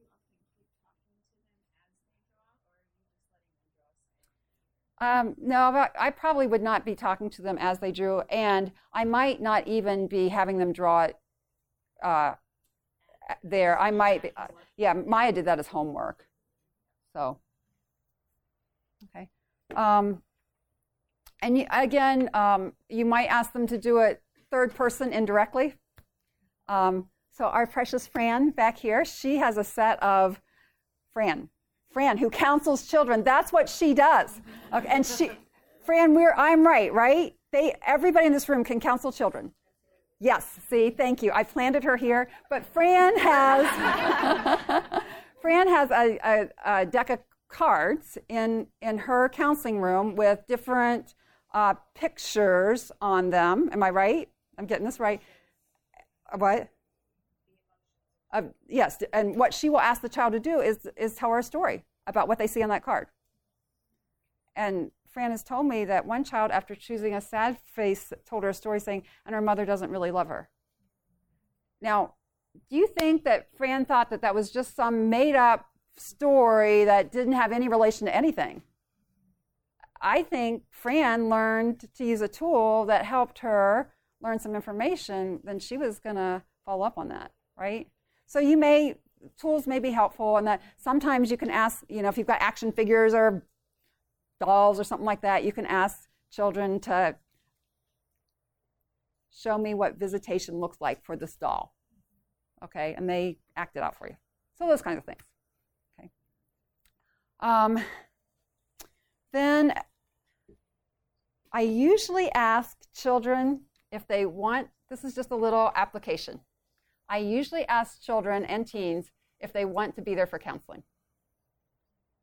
Um, no, I probably would not be talking to them as they drew, and I might not even be having them draw it uh, there. I might, be, uh, yeah, Maya did that as homework. So, okay. Um, and you, again, um, you might ask them to do it third person indirectly. Um, so our precious Fran back here, she has a set of, Fran, Fran, who counsels children. That's what she does. Okay, and she, Fran, we're, I'm right, right? They, everybody in this room can counsel children. Yes, see, thank you. I planted her here. But Fran has, Fran has a, a, a deck of cards in, in her counseling room with different uh, pictures on them. Am I right? I'm getting this right. What? Uh, yes, and what she will ask the child to do is, is tell her a story about what they see on that card. And Fran has told me that one child, after choosing a sad face, told her a story saying, and her mother doesn't really love her. Now, do you think that Fran thought that that was just some made-up story that didn't have any relation to anything? I think Fran learned to use a tool that helped her learn some information, then she was going to follow up on that, right? So you may, tools may be helpful in that sometimes you can ask, you know, if you've got action figures or dolls or something like that, you can ask children to show me what visitation looks like for this doll, okay? And they act it out for you. So those kinds of things, okay? Um, then I usually ask children if they want, this is just a little application. I usually ask children and teens if they want to be there for counseling.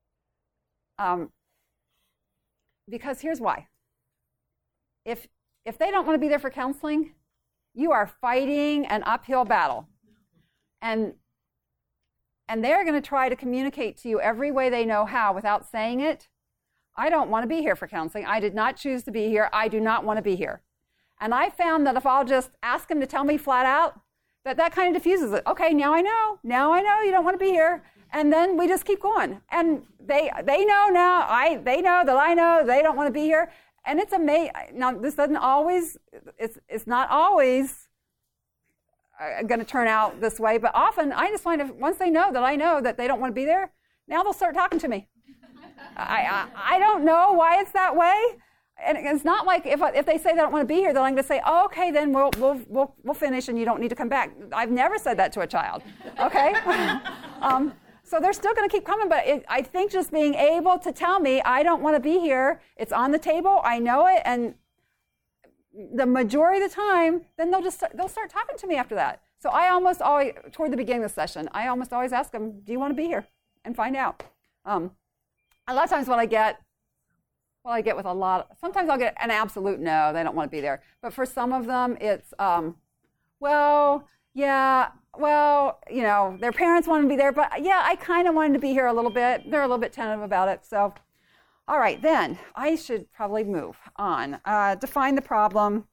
Um, because here's why. If, if they don't want to be there for counseling, you are fighting an uphill battle. And, and they're going to try to communicate to you every way they know how without saying it. I don't want to be here for counseling. I did not choose to be here. I do not want to be here. And I found that if I'll just ask them to tell me flat out, that that kind of diffuses it. Okay, now I know. Now I know you don't want to be here. And then we just keep going. And they they know now. I they know that I know they don't want to be here. And it's amazing. Now, this doesn't always, it's, it's not always going to turn out this way, but often I just find if once they know that I know that they don't want to be there, now they'll start talking to me. I, I I don't know why it's that way, and it's not like if if they say they don't want to be here, then I'm going to say, oh, okay, then we'll we'll we'll we'll finish, and you don't need to come back. I've never said that to a child. Okay, um, so they're still going to keep coming, but it, I think just being able to tell me I don't want to be here, it's on the table, I know it, and the majority of the time, then they'll just start, they'll start talking to me after that. So I almost always toward the beginning of the session, I almost always ask them, do you want to be here, and find out. Um, A lot of times what I get, well, I get with a lot, sometimes I'll get an absolute no, they don't want to be there. But for some of them, it's, um, well, yeah, well, you know, their parents want to be there, but yeah, I kind of wanted to be here a little bit. They're a little bit tentative about it. So, all right, then I should probably move on. Uh, define the problem.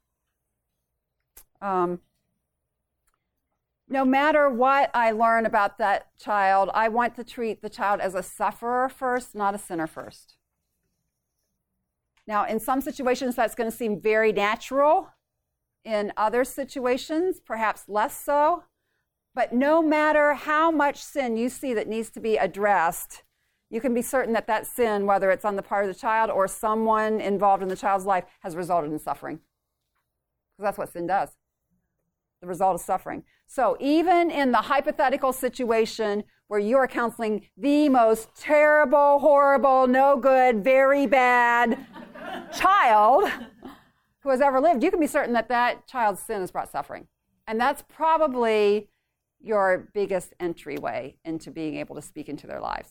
Um, No matter what I learn about that child, I want to treat the child as a sufferer first, not a sinner first. Now, in some situations, that's going to seem very natural. In other situations, perhaps less so. But no matter how much sin you see that needs to be addressed, you can be certain that that sin, whether it's on the part of the child or someone involved in the child's life, has resulted in suffering. Because that's what sin does. The result of suffering. So even in the hypothetical situation where you are counseling the most terrible, horrible, no good, very bad child who has ever lived, you can be certain that that child's sin has brought suffering. And that's probably your biggest entryway into being able to speak into their lives.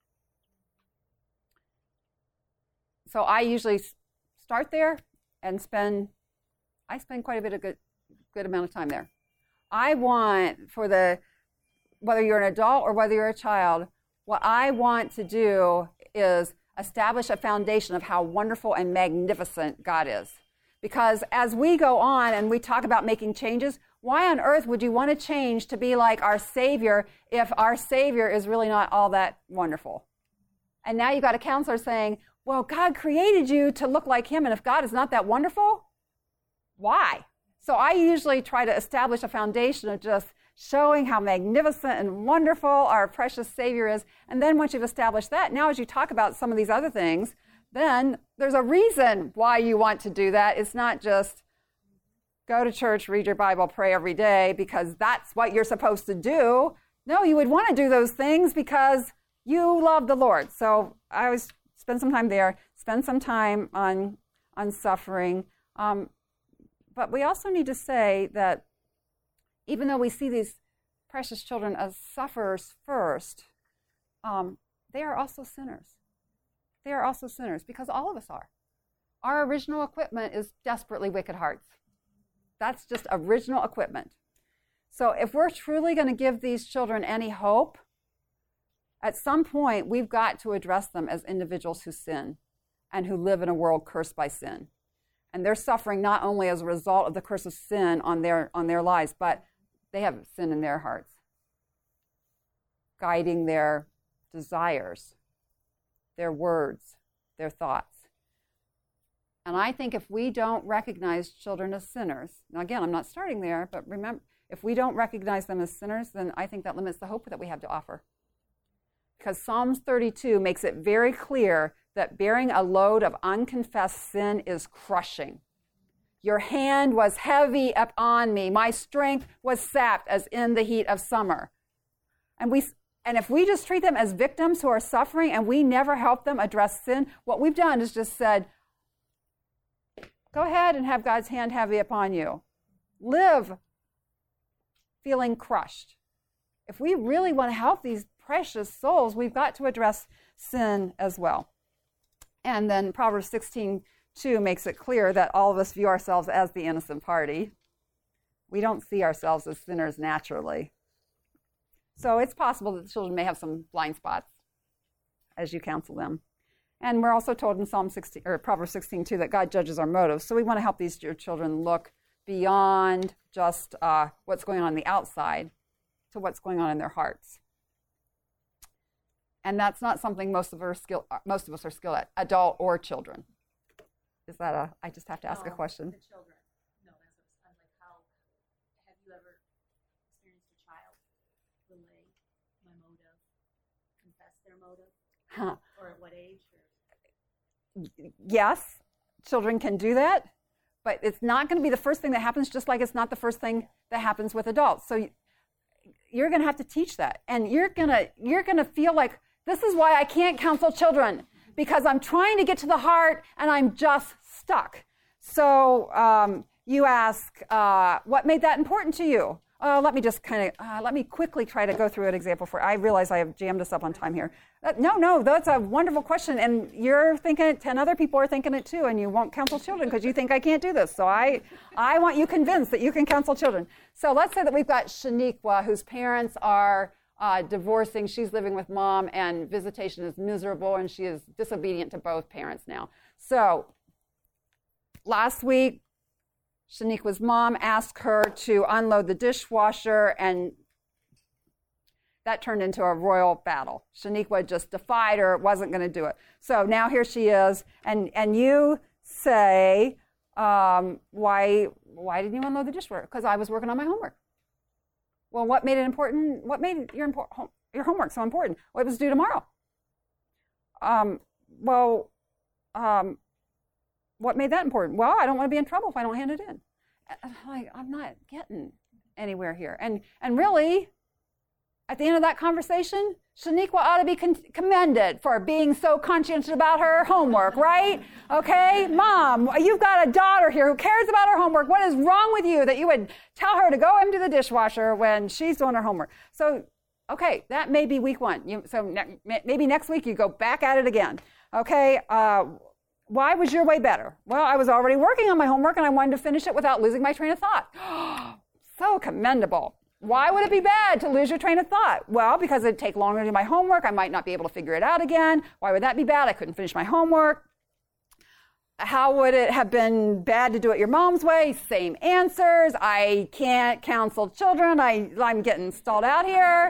So I usually start there and spend, I spend quite a bit of good, good amount of time there. I want for the, whether you're an adult or whether you're a child, what I want to do is establish a foundation of how wonderful and magnificent God is. Because as we go on and we talk about making changes, why on earth would you want to change to be like our Savior if our Savior is really not all that wonderful? And now you've got a counselor saying, well, God created you to look like Him, and if God is not that wonderful, why? So I usually try to establish a foundation of just showing how magnificent and wonderful our precious Savior is. And then once you've established that, now as you talk about some of these other things, then there's a reason why you want to do that. It's not just go to church, read your Bible, pray every day because that's what you're supposed to do. No, you would want to do those things because you love the Lord. So I always spend some time there, spend some time on, on suffering. Um, But we also need to say that even though we see these precious children as sufferers first, um, they are also sinners. They are also sinners because all of us are. Our original equipment is desperately wicked hearts. That's just original equipment. So if we're truly going to give these children any hope, at some point we've got to address them as individuals who sin and who live in a world cursed by sin. And they're suffering not only as a result of the curse of sin on their, on their lives, but they have sin in their hearts, guiding their desires, their words, their thoughts. And I think if we don't recognize children as sinners, now again, I'm not starting there, but remember, if we don't recognize them as sinners, then I think that limits the hope that we have to offer. Because Psalms thirty-two makes it very clear that bearing a load of unconfessed sin is crushing. Your hand was heavy upon me. My strength was sapped as in the heat of summer. And we, and if we just treat them as victims who are suffering and we never help them address sin, what we've done is just said, go ahead and have God's hand heavy upon you. Live feeling crushed. If we really want to help these precious souls, we've got to address sin as well. And then Proverbs sixteen two makes it clear that all of us view ourselves as the innocent party. We don't see ourselves as sinners naturally. So it's possible that the children may have some blind spots as you counsel them. And we're also told in Psalm sixteen, or Proverbs sixteen two, that God judges our motives. So we want to help these children look beyond just uh, what's going on, on the outside to what's going on in their hearts. And that's not something most of us skill, most of us are skilled at, adult or children. Is that a? I just have to ask um, a question. The children. No, that's what I'm like. How have you ever experienced a child relay my motive, confess their motive, Huh. or at what age? Or? Yes, children can do that, but it's not going to be the first thing that happens, just like it's not the first thing that happens with adults. So you're going to have to teach that, and you're going to you're going to feel like, this is why I can't counsel children, because I'm trying to get to the heart and I'm just stuck. So um, you ask, uh, what made that important to you? Uh, let me just kind of, uh, let me quickly try to go through an example for, I realize I have jammed us up on time here. Uh, no, no, that's a wonderful question, and you're thinking it, ten other people are thinking it too, and you won't counsel children because you think I can't do this. So I, I want you convinced that you can counsel children. So let's say that we've got Shaniqua, whose parents are Uh, divorcing. She's living with mom, and visitation is miserable, and she is disobedient to both parents now. So last week, Shaniqua's mom asked her to unload the dishwasher, and that turned into a royal battle. Shaniqua just defied her, wasn't going to do it. So now here she is, and, and you say, um, why, why didn't you unload the dishwasher? Because I was working on my homework. Well, what made it important? What made your impor- your homework so important? Well, it was due tomorrow. Um, well, um, what made that important? Well, I don't want to be in trouble if I don't hand it in. Like, I'm not getting anywhere here. And and really, at the end of that conversation, Shaniqua ought to be con- commended for being so conscientious about her homework, right? Okay, Mom, you've got a daughter here who cares about her homework. What is wrong with you that you would tell her to go empty the dishwasher when she's doing her homework? So, okay, that may be week one. You, so ne- maybe next week you go back at it again. Okay, uh, why was your way better? Well, I was already working on my homework and I wanted to finish it without losing my train of thought. So commendable. Why would it be bad to lose your train of thought? Well, because it'd take longer to do my homework. I might not be able to figure it out again. Why would that be bad? I couldn't finish my homework. How would it have been bad to do it your mom's way? Same answers. I can't counsel children. I, I'm getting stalled out here.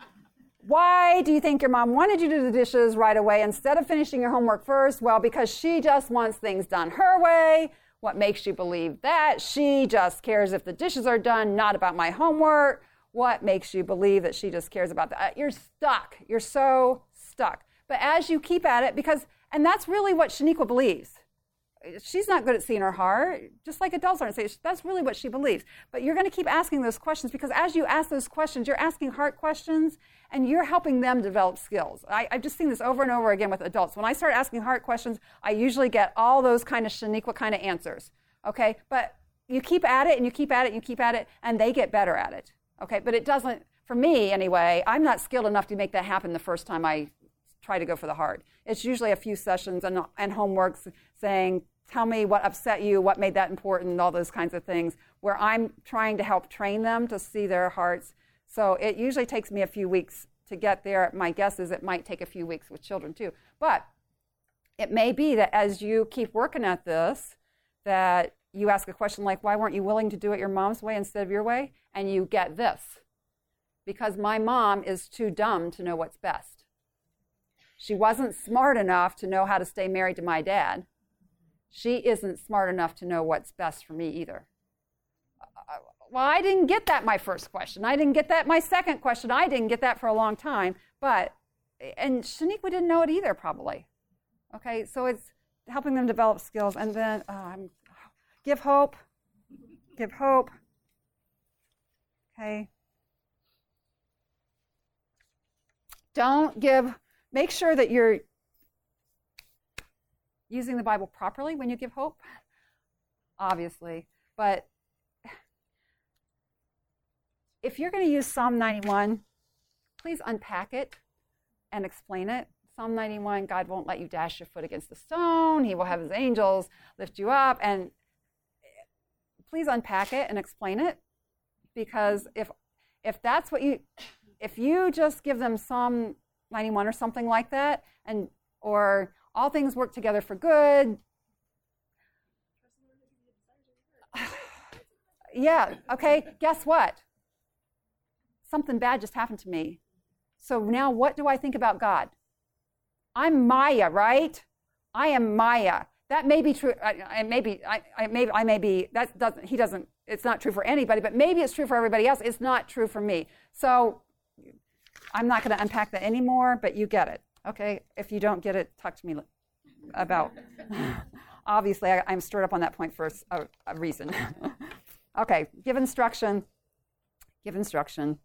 Why do you think your mom wanted you to do the dishes right away instead of finishing your homework first? Well, because she just wants things done her way. What makes you believe that? She just cares if the dishes are done, not about my homework. What makes you believe that she just cares about that? You're stuck. You're so stuck. But as you keep at it, because, and that's really what Shaniqua believes. She's not good at seeing her heart, just like adults aren't. That's really what she believes. But you're going to keep asking those questions, because as you ask those questions, you're asking heart questions, and you're helping them develop skills. I, I've just seen this over and over again with adults. When I start asking heart questions, I usually get all those kind of Shaniqua kind of answers. Okay, but you keep at it, and you keep at it, and you keep at it, and they get better at it. Okay, but it doesn't, for me anyway, I'm not skilled enough to make that happen the first time I try to go for the heart. It's usually a few sessions and, and homeworks saying, tell me what upset you, what made that important, all those kinds of things, where I'm trying to help train them to see their hearts. So it usually takes me a few weeks to get there. My guess is it might take a few weeks with children too. But it may be that as you keep working at this, that you ask a question like, why weren't you willing to do it your mom's way instead of your way? And you get this. Because my mom is too dumb to know what's best. She wasn't smart enough to know how to stay married to my dad. She isn't smart enough to know what's best for me either. Uh, well, I didn't get that my first question. I didn't get that my second question. I didn't get that for a long time. But, and Shaniqua didn't know it either, probably. Okay, so it's helping them develop skills. And then um, give hope. Give hope. Okay. Don't give, make sure that you're using the Bible properly when you give hope, obviously. But if you're going to use Psalm ninety-one, please unpack it and explain it Psalm ninety-one, God won't let you dash your foot against a stone. He will have his angels lift you up. And please unpack it and explain it. Because if if that's what you, if you just give them Psalm ninety-one or something like that, and or all things work together for good. Yeah, okay, guess what? Something bad just happened to me. So now what do I think about God? I'm Maya, right? I am Maya. That may be true. I, I maybe I, I maybe I may be that doesn't he doesn't it's not true for anybody, but maybe it's true for everybody else. It's not true for me. So I'm not going to unpack that anymore, but you get it. Okay? If you don't get it, talk to me about. Obviously, I, I'm stirred up on that point for a, a reason. Okay, give instruction. Give instruction.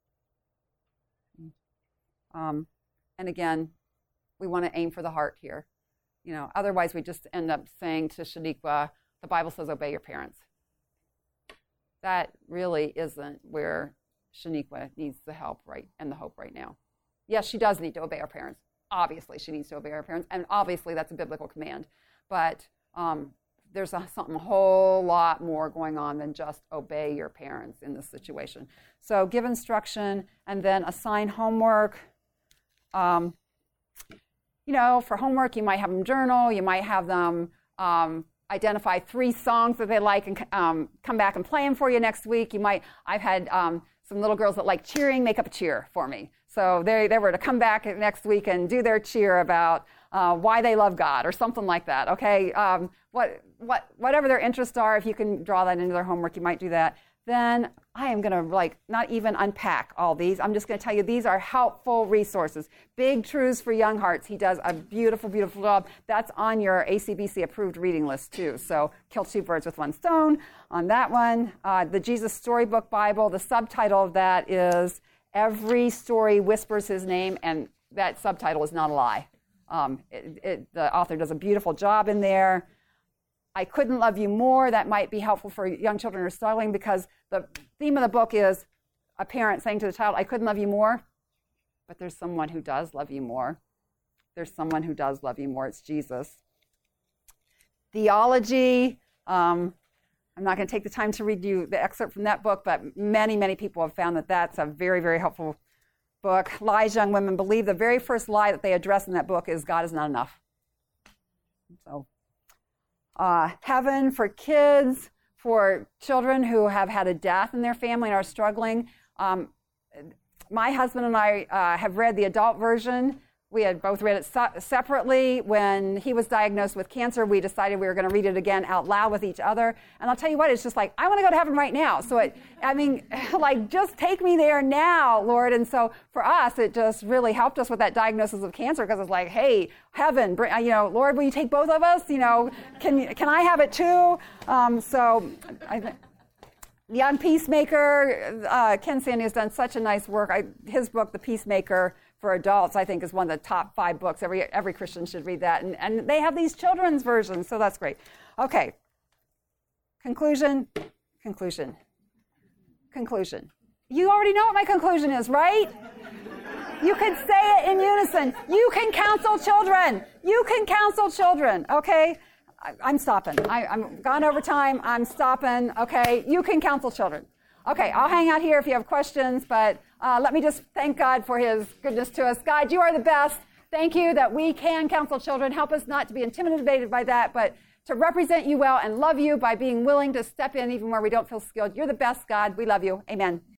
Um, and again, we want to aim for the heart here. You know, otherwise we just end up saying to Shaniqua, the Bible says obey your parents. That really isn't where Shaniqua needs the help right and the hope right now. Yes, she does need to obey her parents. Obviously, she needs to obey her parents, and obviously that's a biblical command. But um, there's a, something a whole lot more going on than just obey your parents in this situation. So give instruction and then assign homework. Um, you know, for homework, you might have them journal. You might have them um, identify three songs that they like and um, come back and play them for you next week. You might. I've had um, some little girls that like cheering make up a cheer for me. So they they were to come back next week and do their cheer about uh, why they love God or something like that. Okay, um, what what whatever their interests are, if you can draw that into their homework, you might do that. Then I am going to like not even unpack all these. I'm just going to tell you these are helpful resources. Big Truths for Young Hearts. He does a beautiful, beautiful job. That's on your A C B C approved reading list too. So kill two birds with one stone on that one. Uh, the Jesus Storybook Bible. The subtitle of that is Every Story Whispers His Name, and that subtitle is not a lie. Um, it, it, the author does a beautiful job in there. I Couldn't Love You More. That might be helpful for young children who are struggling because the theme of the book is a parent saying to the child, I couldn't love you more, but there's someone who does love you more. There's someone who does love you more. It's Jesus. Theology. Um, I'm not going to take the time to read you the excerpt from that book, but many, many people have found that that's a very, very helpful book. Lies Young Women Believe. The very first lie that they address in that book is God is not enough. So, uh, Heaven for Kids, for children who have had a death in their family and are struggling. Um, my husband and I uh, have read the adult version. We had both read it se- separately. When he was diagnosed with cancer, we decided we were going to read it again out loud with each other. And I'll tell you what, it's just like, I want to go to heaven right now. So, it, I mean, like, just take me there now, Lord. And so for us, it just really helped us with that diagnosis of cancer because it's like, hey, heaven, bring, you know, Lord, will you take both of us? You know, can can I have it too? Um, so I think. Young Peacemaker, uh, Ken Sande has done such a nice work. I, his book, The Peacemaker, for adults, I think is one of the top five books. Every every Christian should read that. And, and they have these children's versions, so that's great. Okay. Conclusion, conclusion, conclusion. You already know what my conclusion is, right? You can say it in unison. You can counsel children. You can counsel children, okay? I, I'm stopping. I, I'm gone over time. I'm stopping, okay? You can counsel children. Okay, I'll hang out here if you have questions, but uh, let me just thank God for his goodness to us. God, you are the best. Thank you that we can counsel children. Help us not to be intimidated by that, but to represent you well and love you by being willing to step in even where we don't feel skilled. You're the best, God. We love you. Amen.